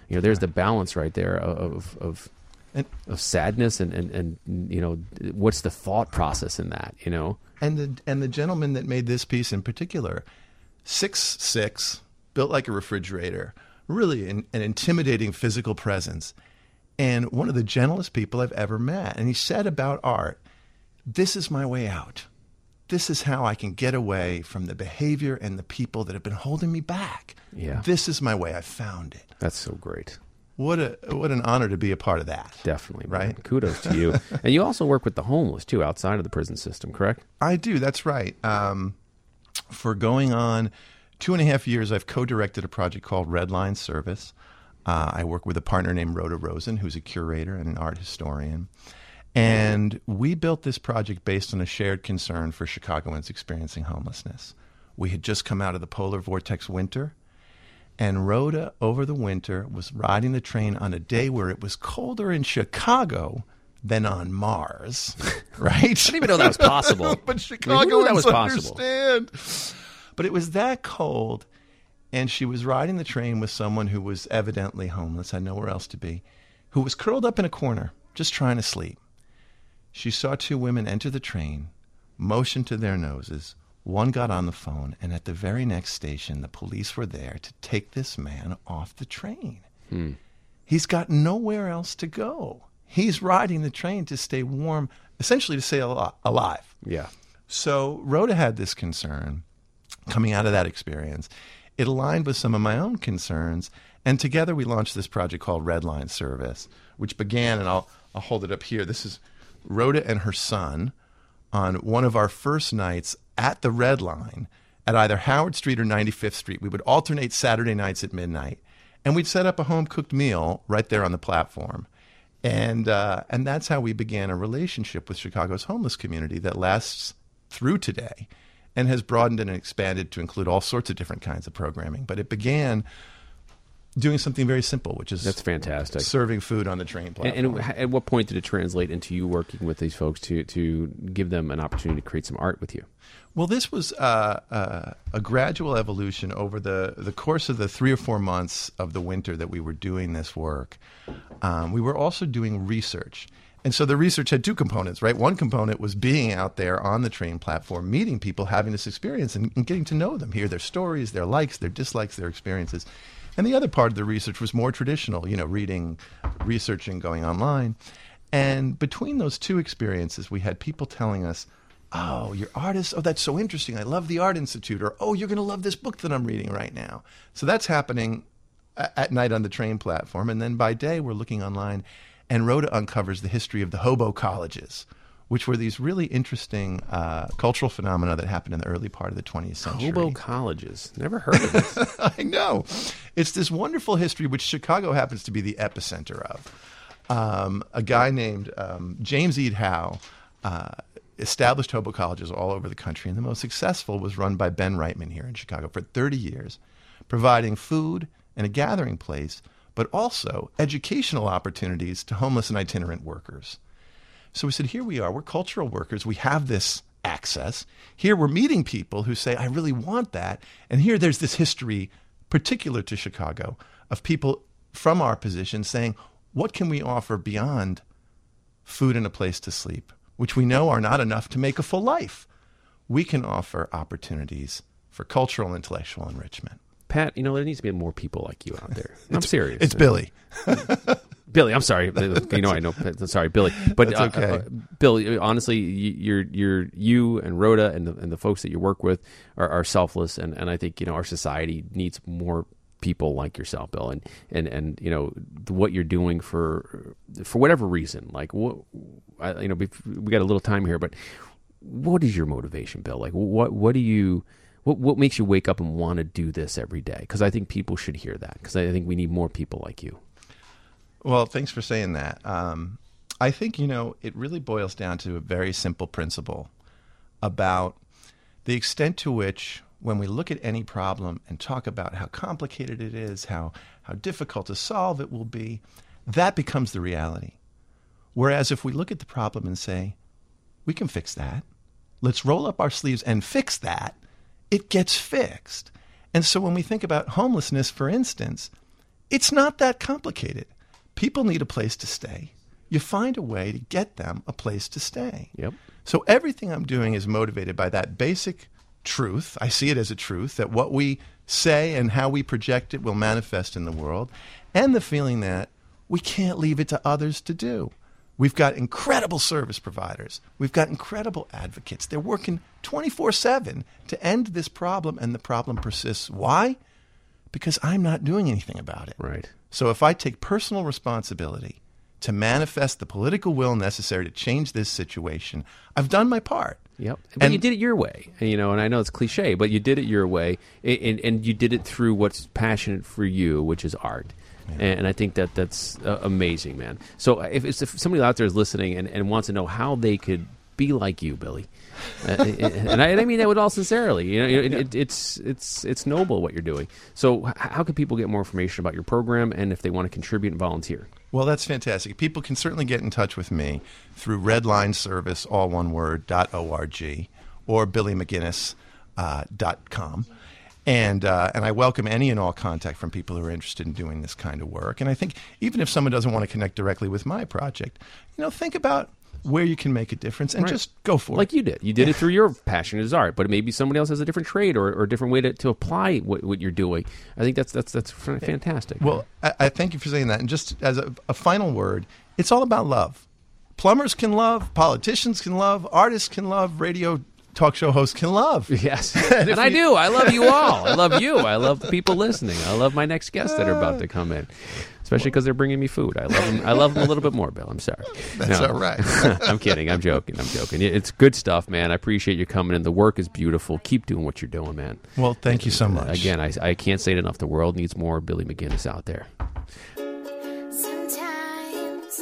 You know, there's the balance right there of of and, of sadness and, and, and you know, what's the thought process in that, you know? And the and the gentleman that made this piece in particular, six six, built like a refrigerator, really an, an intimidating physical presence, and one of the gentlest people I've ever met. And he said about art, this is my way out. This is how I can get away from the behavior and the people that have been holding me back. Yeah. This is my way. I found it. That's so great. What a what an honor to be a part of that. Definitely, right? Man. Kudos to you. And you also work with the homeless too, outside of the prison system, correct? I do. That's right. Um, for going on two and a half years, I've co-directed a project called Red Line Service. Uh, I work with a partner named Rhoda Rosen, who's a curator and an art historian. And we built this project based on a shared concern for Chicagoans experiencing homelessness. We had just come out of the polar vortex winter, and Rhoda, over the winter, was riding the train on a day where it was colder in Chicago than on Mars, right? I didn't even know that was possible. But I Chicagoans mean, that was possible. understand. But it was that cold, and she was riding the train with someone who was evidently homeless, had nowhere else to be, who was curled up in a corner, just trying to sleep. She saw two women enter the train, motioned to their noses. One got on the phone, and at the very next station, the police were there to take this man off the train. Hmm. He's got nowhere else to go. He's riding the train to stay warm, essentially to stay al- alive. Yeah. So Rhoda had this concern coming out of that experience. It aligned with some of my own concerns, and together we launched this project called Red Line Service, which began, and I'll I'll hold it up here. This is Rhoda and her son on one of our first nights at the Red Line at either Howard Street or ninety-fifth Street. We would alternate Saturday nights at midnight, and we'd set up a home-cooked meal right there on the platform. And uh, and that's how we began a relationship with Chicago's homeless community that lasts through today and has broadened and expanded to include all sorts of different kinds of programming. But it began doing something very simple, which is that's fantastic, serving food on the train platform. And, and at what point did it translate into you working with these folks to to give them an opportunity to create some art with you? Well, this was uh, uh, a gradual evolution over the, the course of the three or four months of the winter that we were doing this work. Um, we were also doing research. And so the research had two components, right? One component was being out there on the train platform, meeting people, having this experience, and, and getting to know them, hear their stories, their likes, their dislikes, their experiences. And the other part of the research was more traditional, you know, reading, researching, going online. And between those two experiences, we had people telling us, oh, you're artists? Oh, that's so interesting. I love the Art Institute. Or, oh, you're going to love this book that I'm reading right now. So that's happening at night on the train platform. And then by day, we're looking online, and Rhoda uncovers the history of the hobo colleges, which were these really interesting uh, cultural phenomena that happened in the early part of the twentieth century. Hobo colleges. Never heard of it. I know. It's this wonderful history, which Chicago happens to be the epicenter of. Um, a guy named um, James Ede Howe uh, established hobo colleges all over the country, and the most successful was run by Ben Reitman here in Chicago for thirty years, providing food and a gathering place, but also educational opportunities to homeless and itinerant workers. So we said, here we are. We're cultural workers. We have this access. Here we're meeting people who say, I really want that. And here there's this history particular to Chicago of people from our position saying, what can we offer beyond food and a place to sleep, which we know are not enough to make a full life? We can offer opportunities for cultural and intellectual enrichment. Pat, you know, there needs to be more people like you out there. I'm it's, serious. It's Billy. Billy, I'm sorry. You know, I know. Sorry, Billy. But That's okay. uh, uh, Billy, honestly, you're you're you and Rhoda and the and the folks that you work with are, are selfless, and, and I think, you know, our society needs more people like yourself, Bill, and and and you know what you're doing for for whatever reason. Like, what I, you know, we got a little time here, but what is your motivation, Bill? Like, what what do you What what makes you wake up and want to do this every day? Because I think people should hear that. Because I think we need more people like you. Well, thanks for saying that. Um, I think, you know, it really boils down to a very simple principle about the extent to which, when we look at any problem and talk about how complicated it is, how how difficult to solve it will be, that becomes the reality. Whereas if we look at the problem and say, we can fix that, let's roll up our sleeves and fix that, it gets fixed. And so when we think about homelessness, for instance, It's not that complicated. People need a place to stay. You find a way to get them a place to stay. Yep. So everything I'm doing is motivated by that basic truth. I see it as a truth that what we say and how we project it will manifest in the world, and the feeling that we can't leave it to others to do. We've got incredible service providers. We've got incredible advocates. They're working twenty-four seven to end this problem, and the problem persists. Why? Because I'm not doing anything about it. Right. So if I take personal responsibility to manifest the political will necessary to change this situation, I've done my part. Yep. But And- you did it your way, you know, and I know it's cliche, but you did it your way, and, and you did it through what's passionate for you, which is art. And, and I think that that's uh, amazing, man. So if, if somebody out there is listening and, and wants to know how they could be like you, Billy, uh, and, I, and I mean that with all sincerity, you know, it, it, it's it's it's noble what you're doing. So h- how can people get more information about your program, and if they want to contribute and volunteer? Well, that's fantastic. People can certainly get in touch with me through Redline Service, all one word, dot org, or billy mcginnis dot com. And uh, and I welcome any and all contact from people who are interested in doing this kind of work. And I think even if someone doesn't want to connect directly with my project, you know, think about where you can make a difference and Right. just go for like it. you did. You did it through your passion as art, but maybe somebody else has a different trade or, or a different way to, to apply what, what you're doing. I think that's that's that's f- fantastic. Well, I, I thank you for saying that. And just as a, a final word, it's all about love. Plumbers can love, politicians can love, artists can love, radio talk show hosts can love. Yes. and I do. I love you all. I love you. I love the people listening. I love my next guests that are about to come in, especially because they're bringing me food. I love them. I love them a little bit more, Bill. I'm sorry. That's No. all right. I'm kidding. I'm joking. I'm joking. It's good stuff, man. I appreciate you coming in. The work is beautiful. Keep doing what you're doing, man. Well, thank you so much. Again, I, I can't say it enough. The world needs more Billy McGinnis out there. Sometimes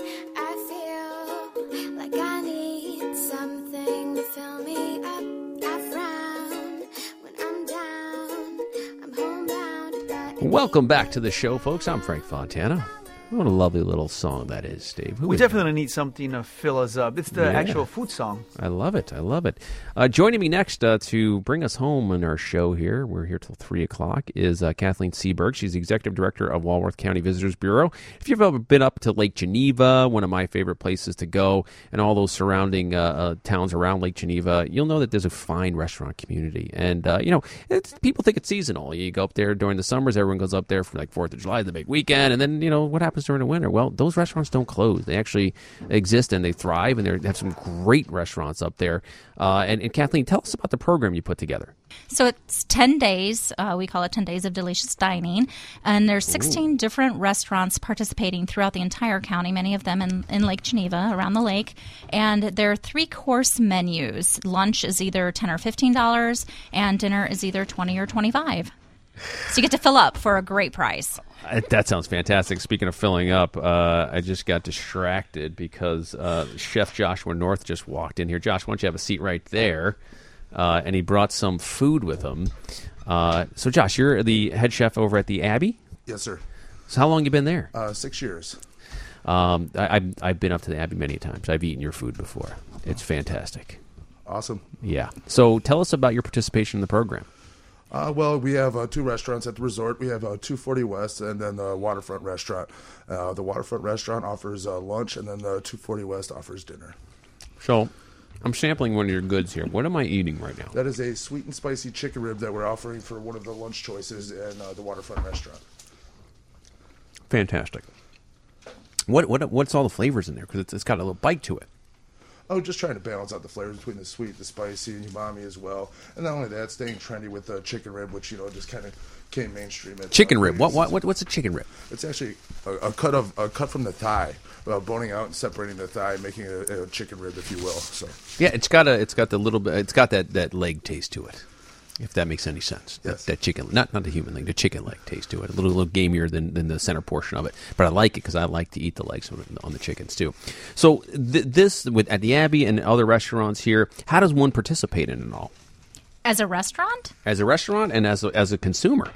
I feel like I need something to fill me up. I frown when I'm down. I'm homebound, but Welcome back to the show, folks. I'm Frank Fontana. What a lovely little song that is, Dave. Who We is that? definitely need something to fill us up. It's the Yeah. actual food song. I love it. I love it. Uh, joining me next uh, to bring us home in our show here, we're here till three o'clock, is uh, Kathleen Seberg. She's the Executive Director of Walworth County Visitors Bureau. If you've ever been up to Lake Geneva, one of my favorite places to go, and all those surrounding uh, uh, towns around Lake Geneva, you'll know that there's a fine restaurant community. And, uh, you know, it's, people think it's seasonal. You go up there during the summers, everyone goes up there for like fourth of July, the big weekend, and then, you know, what happens during the winter? Well, those restaurants don't close. They actually exist and they thrive, and they have some great restaurants up there. Uh, and, and Kathleen, tell us about the program you put together. So it's ten days. Uh, we call it ten days of delicious dining. And there's sixteen Ooh. different restaurants participating throughout the entire county, many of them in, in Lake Geneva, around the lake. And there are three-course menus. Lunch is either ten dollars or fifteen dollars, and dinner is either twenty dollars or twenty-five dollars. So you get to fill up for a great price. Uh, That sounds fantastic. Speaking of filling up, uh, I just got distracted because uh, Chef Joshua North just walked in here. Josh, why don't you have a seat right there? Uh, and he brought some food with him. Uh, so, Josh, you're the head chef over at the Abbey? Yes, sir. So how long you been there? Uh, six years. Um, I, I've, I've been up to the Abbey many times. I've eaten your food before. It's fantastic. Awesome. Yeah. So tell us about your participation in the program. Uh, well, we have uh, two restaurants at the resort. We have uh, two forty West and then the Waterfront Restaurant. Uh, the Waterfront Restaurant offers uh, lunch, and then the two forty West offers dinner. So I'm sampling one of your goods here. What am I eating right now? That is a sweet and spicy chicken rib that we're offering for one of the lunch choices in uh, the Waterfront Restaurant. Fantastic. What what what's all the flavors in there? Because it's, it's got a little bite to it. Oh, just trying to balance out the flavors between the sweet, the spicy, and umami as well. And not only that, staying trendy with the chicken rib, which, you know, just kind of came mainstream. At, Chicken uh, rib. What, what what what's a chicken rib? It's actually a, a cut of a cut from the thigh, uh, boning out and separating the thigh, making it a, a chicken rib, if you will. So Yeah, it's got a it's got the little bit it's got that, that leg taste to it. If that makes any sense. Yes. That, that chicken, not not the human leg, the chicken leg taste to it. A little little gamier than, than the center portion of it. But I like it because I like to eat the legs on, on the chickens too. So th- this with at the Abbey and other restaurants here, how does one participate in it all? As a restaurant? As a restaurant and as a, as a consumer?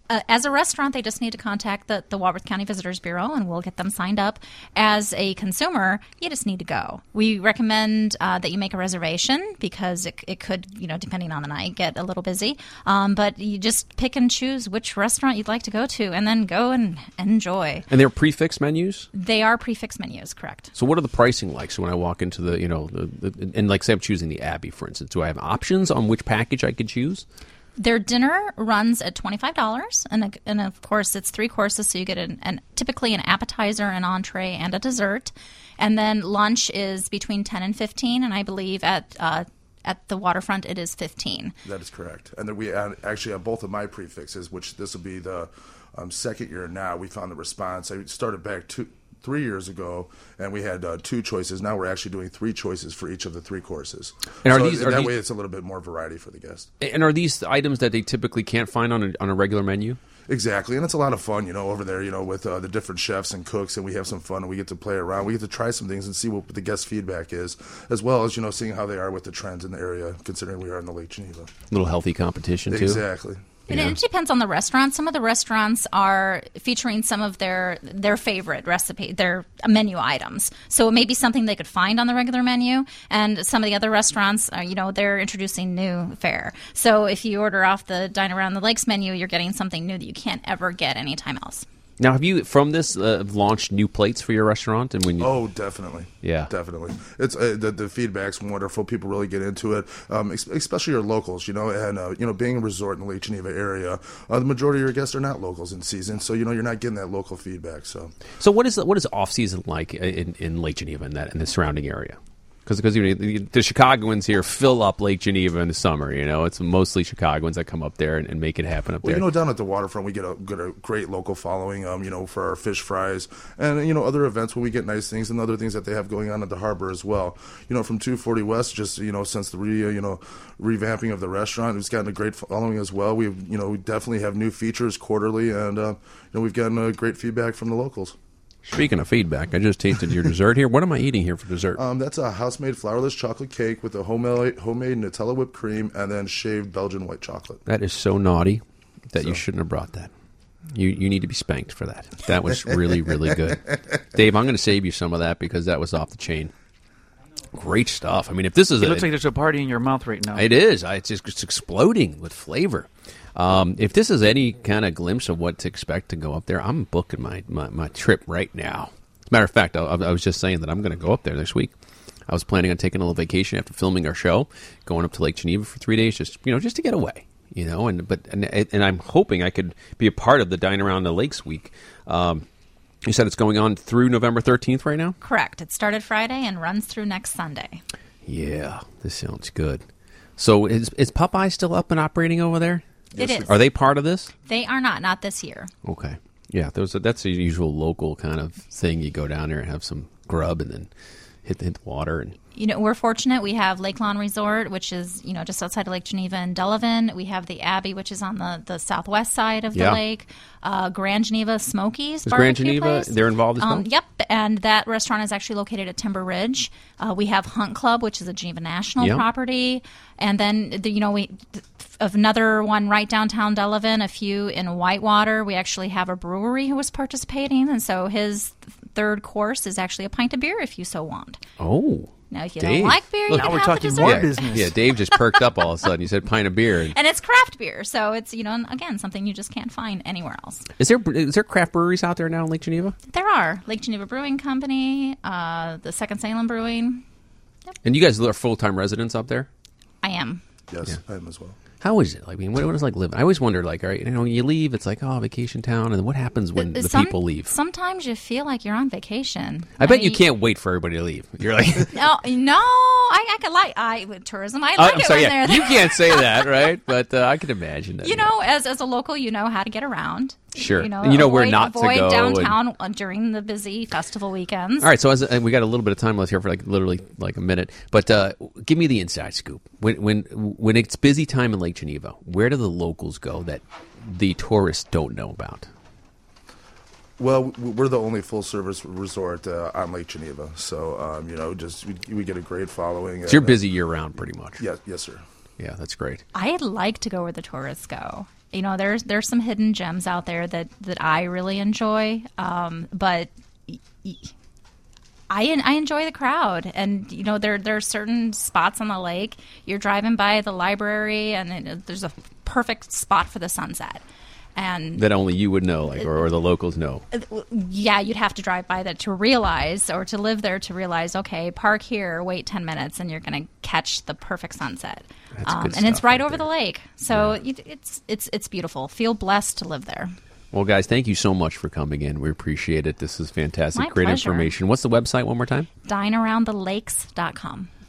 Uh, as a restaurant, they just need to contact the, the Walworth County Visitors Bureau, and we'll get them signed up. As a consumer, you just need to go. We recommend uh, that you make a reservation because it, it could, you know, depending on the night, get a little busy. Um, but you just pick and choose which restaurant you'd like to go to, and then go and enjoy. And they're prefix menus? They are prefix menus, correct. So what are the pricing like? So when I walk into the, you know, the, the, and like say I'm choosing the Abbey, for instance, do I have options on which package I could choose? Their dinner runs at twenty-five dollars, and, and of course it's three courses, so you get an, an typically an appetizer, an entree, and a dessert. And then lunch is between ten and fifteen, and I believe at uh, at the waterfront it is fifteen. That is correct. And then we add, actually have both of my prefixes, which this will be the um, second year now. We found the response. I started back two, three years ago, and we had uh, two choices. Now we're actually doing three choices for each of the three courses. And are so these- are that these- way it's a little bit more variety for the guest. And are these items that they typically can't find on a, on a regular menu? Exactly, and it's a lot of fun, you know, over there, you know, with uh, the different chefs and cooks, and we have some fun, and we get to play around. We get to try some things and see what the guest feedback is, as well as, you know, seeing how they are with the trends in the area, considering we are in the Lake Geneva. A little healthy competition, too. Exactly. And it depends on the restaurant. Some of the restaurants are featuring some of their their favorite recipe, their menu items. So it may be something they could find on the regular menu. And some of the other restaurants, are, you know, they're introducing new fare. So if you order off the Dine Around the Lakes menu, you're getting something new that you can't ever get anytime else. Now, have you, from this, uh, launched new plates for your restaurant? And when you, Oh, definitely. Yeah. Definitely. It's uh, the, the feedback's wonderful. People really get into it, um, ex- especially your locals, you know, and, uh, you know, being a resort in the Lake Geneva area, uh, the majority of your guests are not locals in season, so, you know, you're not getting that local feedback, so. So what is what is off season like in, in Lake Geneva and that in the surrounding area? Because you know, the, the Chicagoans here fill up Lake Geneva in the summer. You know, it's mostly Chicagoans that come up there and, and make it happen up Well, there. you know, down at the waterfront, we get a get a great local following. Um, you know, for our fish fries and you know other events where we get nice things and other things that they have going on at the harbor as well. You know, from two forty West, just you know, since the re, you know revamping of the restaurant, it's gotten a great following as well. We you know we definitely have new features quarterly, and uh, you know we've gotten a great feedback from the locals. Speaking of feedback, I just tasted your dessert here. What am I eating here for dessert? Um, that's a house-made flourless chocolate cake with a homemade homemade Nutella whipped cream and then shaved Belgian white chocolate. That is so naughty that So. you shouldn't have brought that. You you need to be spanked for that. That was really, really good. Dave, I'm going to save you some of that because that was off the chain. Great stuff. I mean, if this is It a, looks like there's a party in your mouth right now. It is. I, it's just it's exploding with flavor. Um, if this is any kind of glimpse of what to expect to go up there, I'm booking my, my, my trip right now. As a matter of fact, I, I was just saying that I'm going to go up there next week. I was planning on taking a little vacation after filming our show, going up to Lake Geneva for three days, just you know, just to get away. You know, and but and, and I'm hoping I could be a part of the Dine Around the Lakes week. Um, you said it's going on through November thirteenth right now? Correct. It started Friday and runs through next Sunday. Yeah, this sounds good. So is is Popeye still up and operating over there? It is. Are they part of this? They are not, not this year. Okay. Yeah, there's a, that's a usual local kind of thing. You go down there and have some grub and then hit the, hit the water. And You know, we're fortunate. We have Lake Lawn Resort, which is, you know, just outside of Lake Geneva and Delavan. We have the Abbey, which is on the, the southwest side of the Yeah. lake. Uh, Grand Geneva Smokies Is Grand barbecue Geneva, place. they're involved as well? Um, yep, and that restaurant is actually located at Timber Ridge. Uh, we have Hunt Club, which is a Geneva National Yep. property. And then, the, you know, we another one right downtown Delavan, a few in Whitewater. We actually have a brewery who was participating, and so his third course is actually a pint of beer if you so want. Oh. Now, if you Dave. don't like beer, you Look, can now we're have talking the dessert. more business. Yeah, Dave just perked up all of a sudden. He said pint of beer. And it's craft beer, so it's, you know, again, something you just can't find anywhere else. Is there is there craft breweries out there now in Lake Geneva? There are Lake Geneva Brewing Company, uh, the Second Salem Brewing. And you guys are full time residents up there? I am. Yes, I am as well. How is it? Like, I mean, what, what is it like living? I always wondered, like, all right, you know, you leave, it's like, oh, vacation town, and what happens when the Some- people leave? Sometimes you feel like you're on vacation. I bet mean, you can't wait for everybody to leave. You're like, No, no, I, I can like I with tourism. I Oh, like I'm it sorry, when yeah, they're you there. can't say that, right? But uh, I can imagine that. You know, as as a local, you know how to get around. Sure. You know, And you know avoid, where not to avoid go and- downtown uh, during the busy festival weekends. All right, so as and we got a little bit of time left here for like literally like a minute, but uh, give me the inside scoop. When when when it's busy time in Lake Geneva, where do the locals go that the tourists don't know about? Well, w- we're the only full-service resort uh, on Lake Geneva, so um, you know, just we, we get a great following. So you're and, uh, busy year round, pretty much. Yes, yes, sir. Yeah, that's great. I'd like to go where the tourists go. You know, there's there's some hidden gems out there that, that I really enjoy, um, but I I enjoy the crowd. And you know, there there are certain spots on the lake. You're driving by the library, and it, there's a perfect spot for the sunset. And that only you would know, like, or, or the locals know. Yeah, you'd have to drive by that to realize, or to live there to realize, okay, park here, wait ten minutes, and you're going to catch the perfect sunset. That's Um, good and it's stuff right right over the lake, so it, it's it's it's beautiful. Feel blessed to live there. Well, guys, thank you so much for coming in. We appreciate it. This is fantastic. My Great pleasure. information. What's the website one more time? dine around the lakes dot com.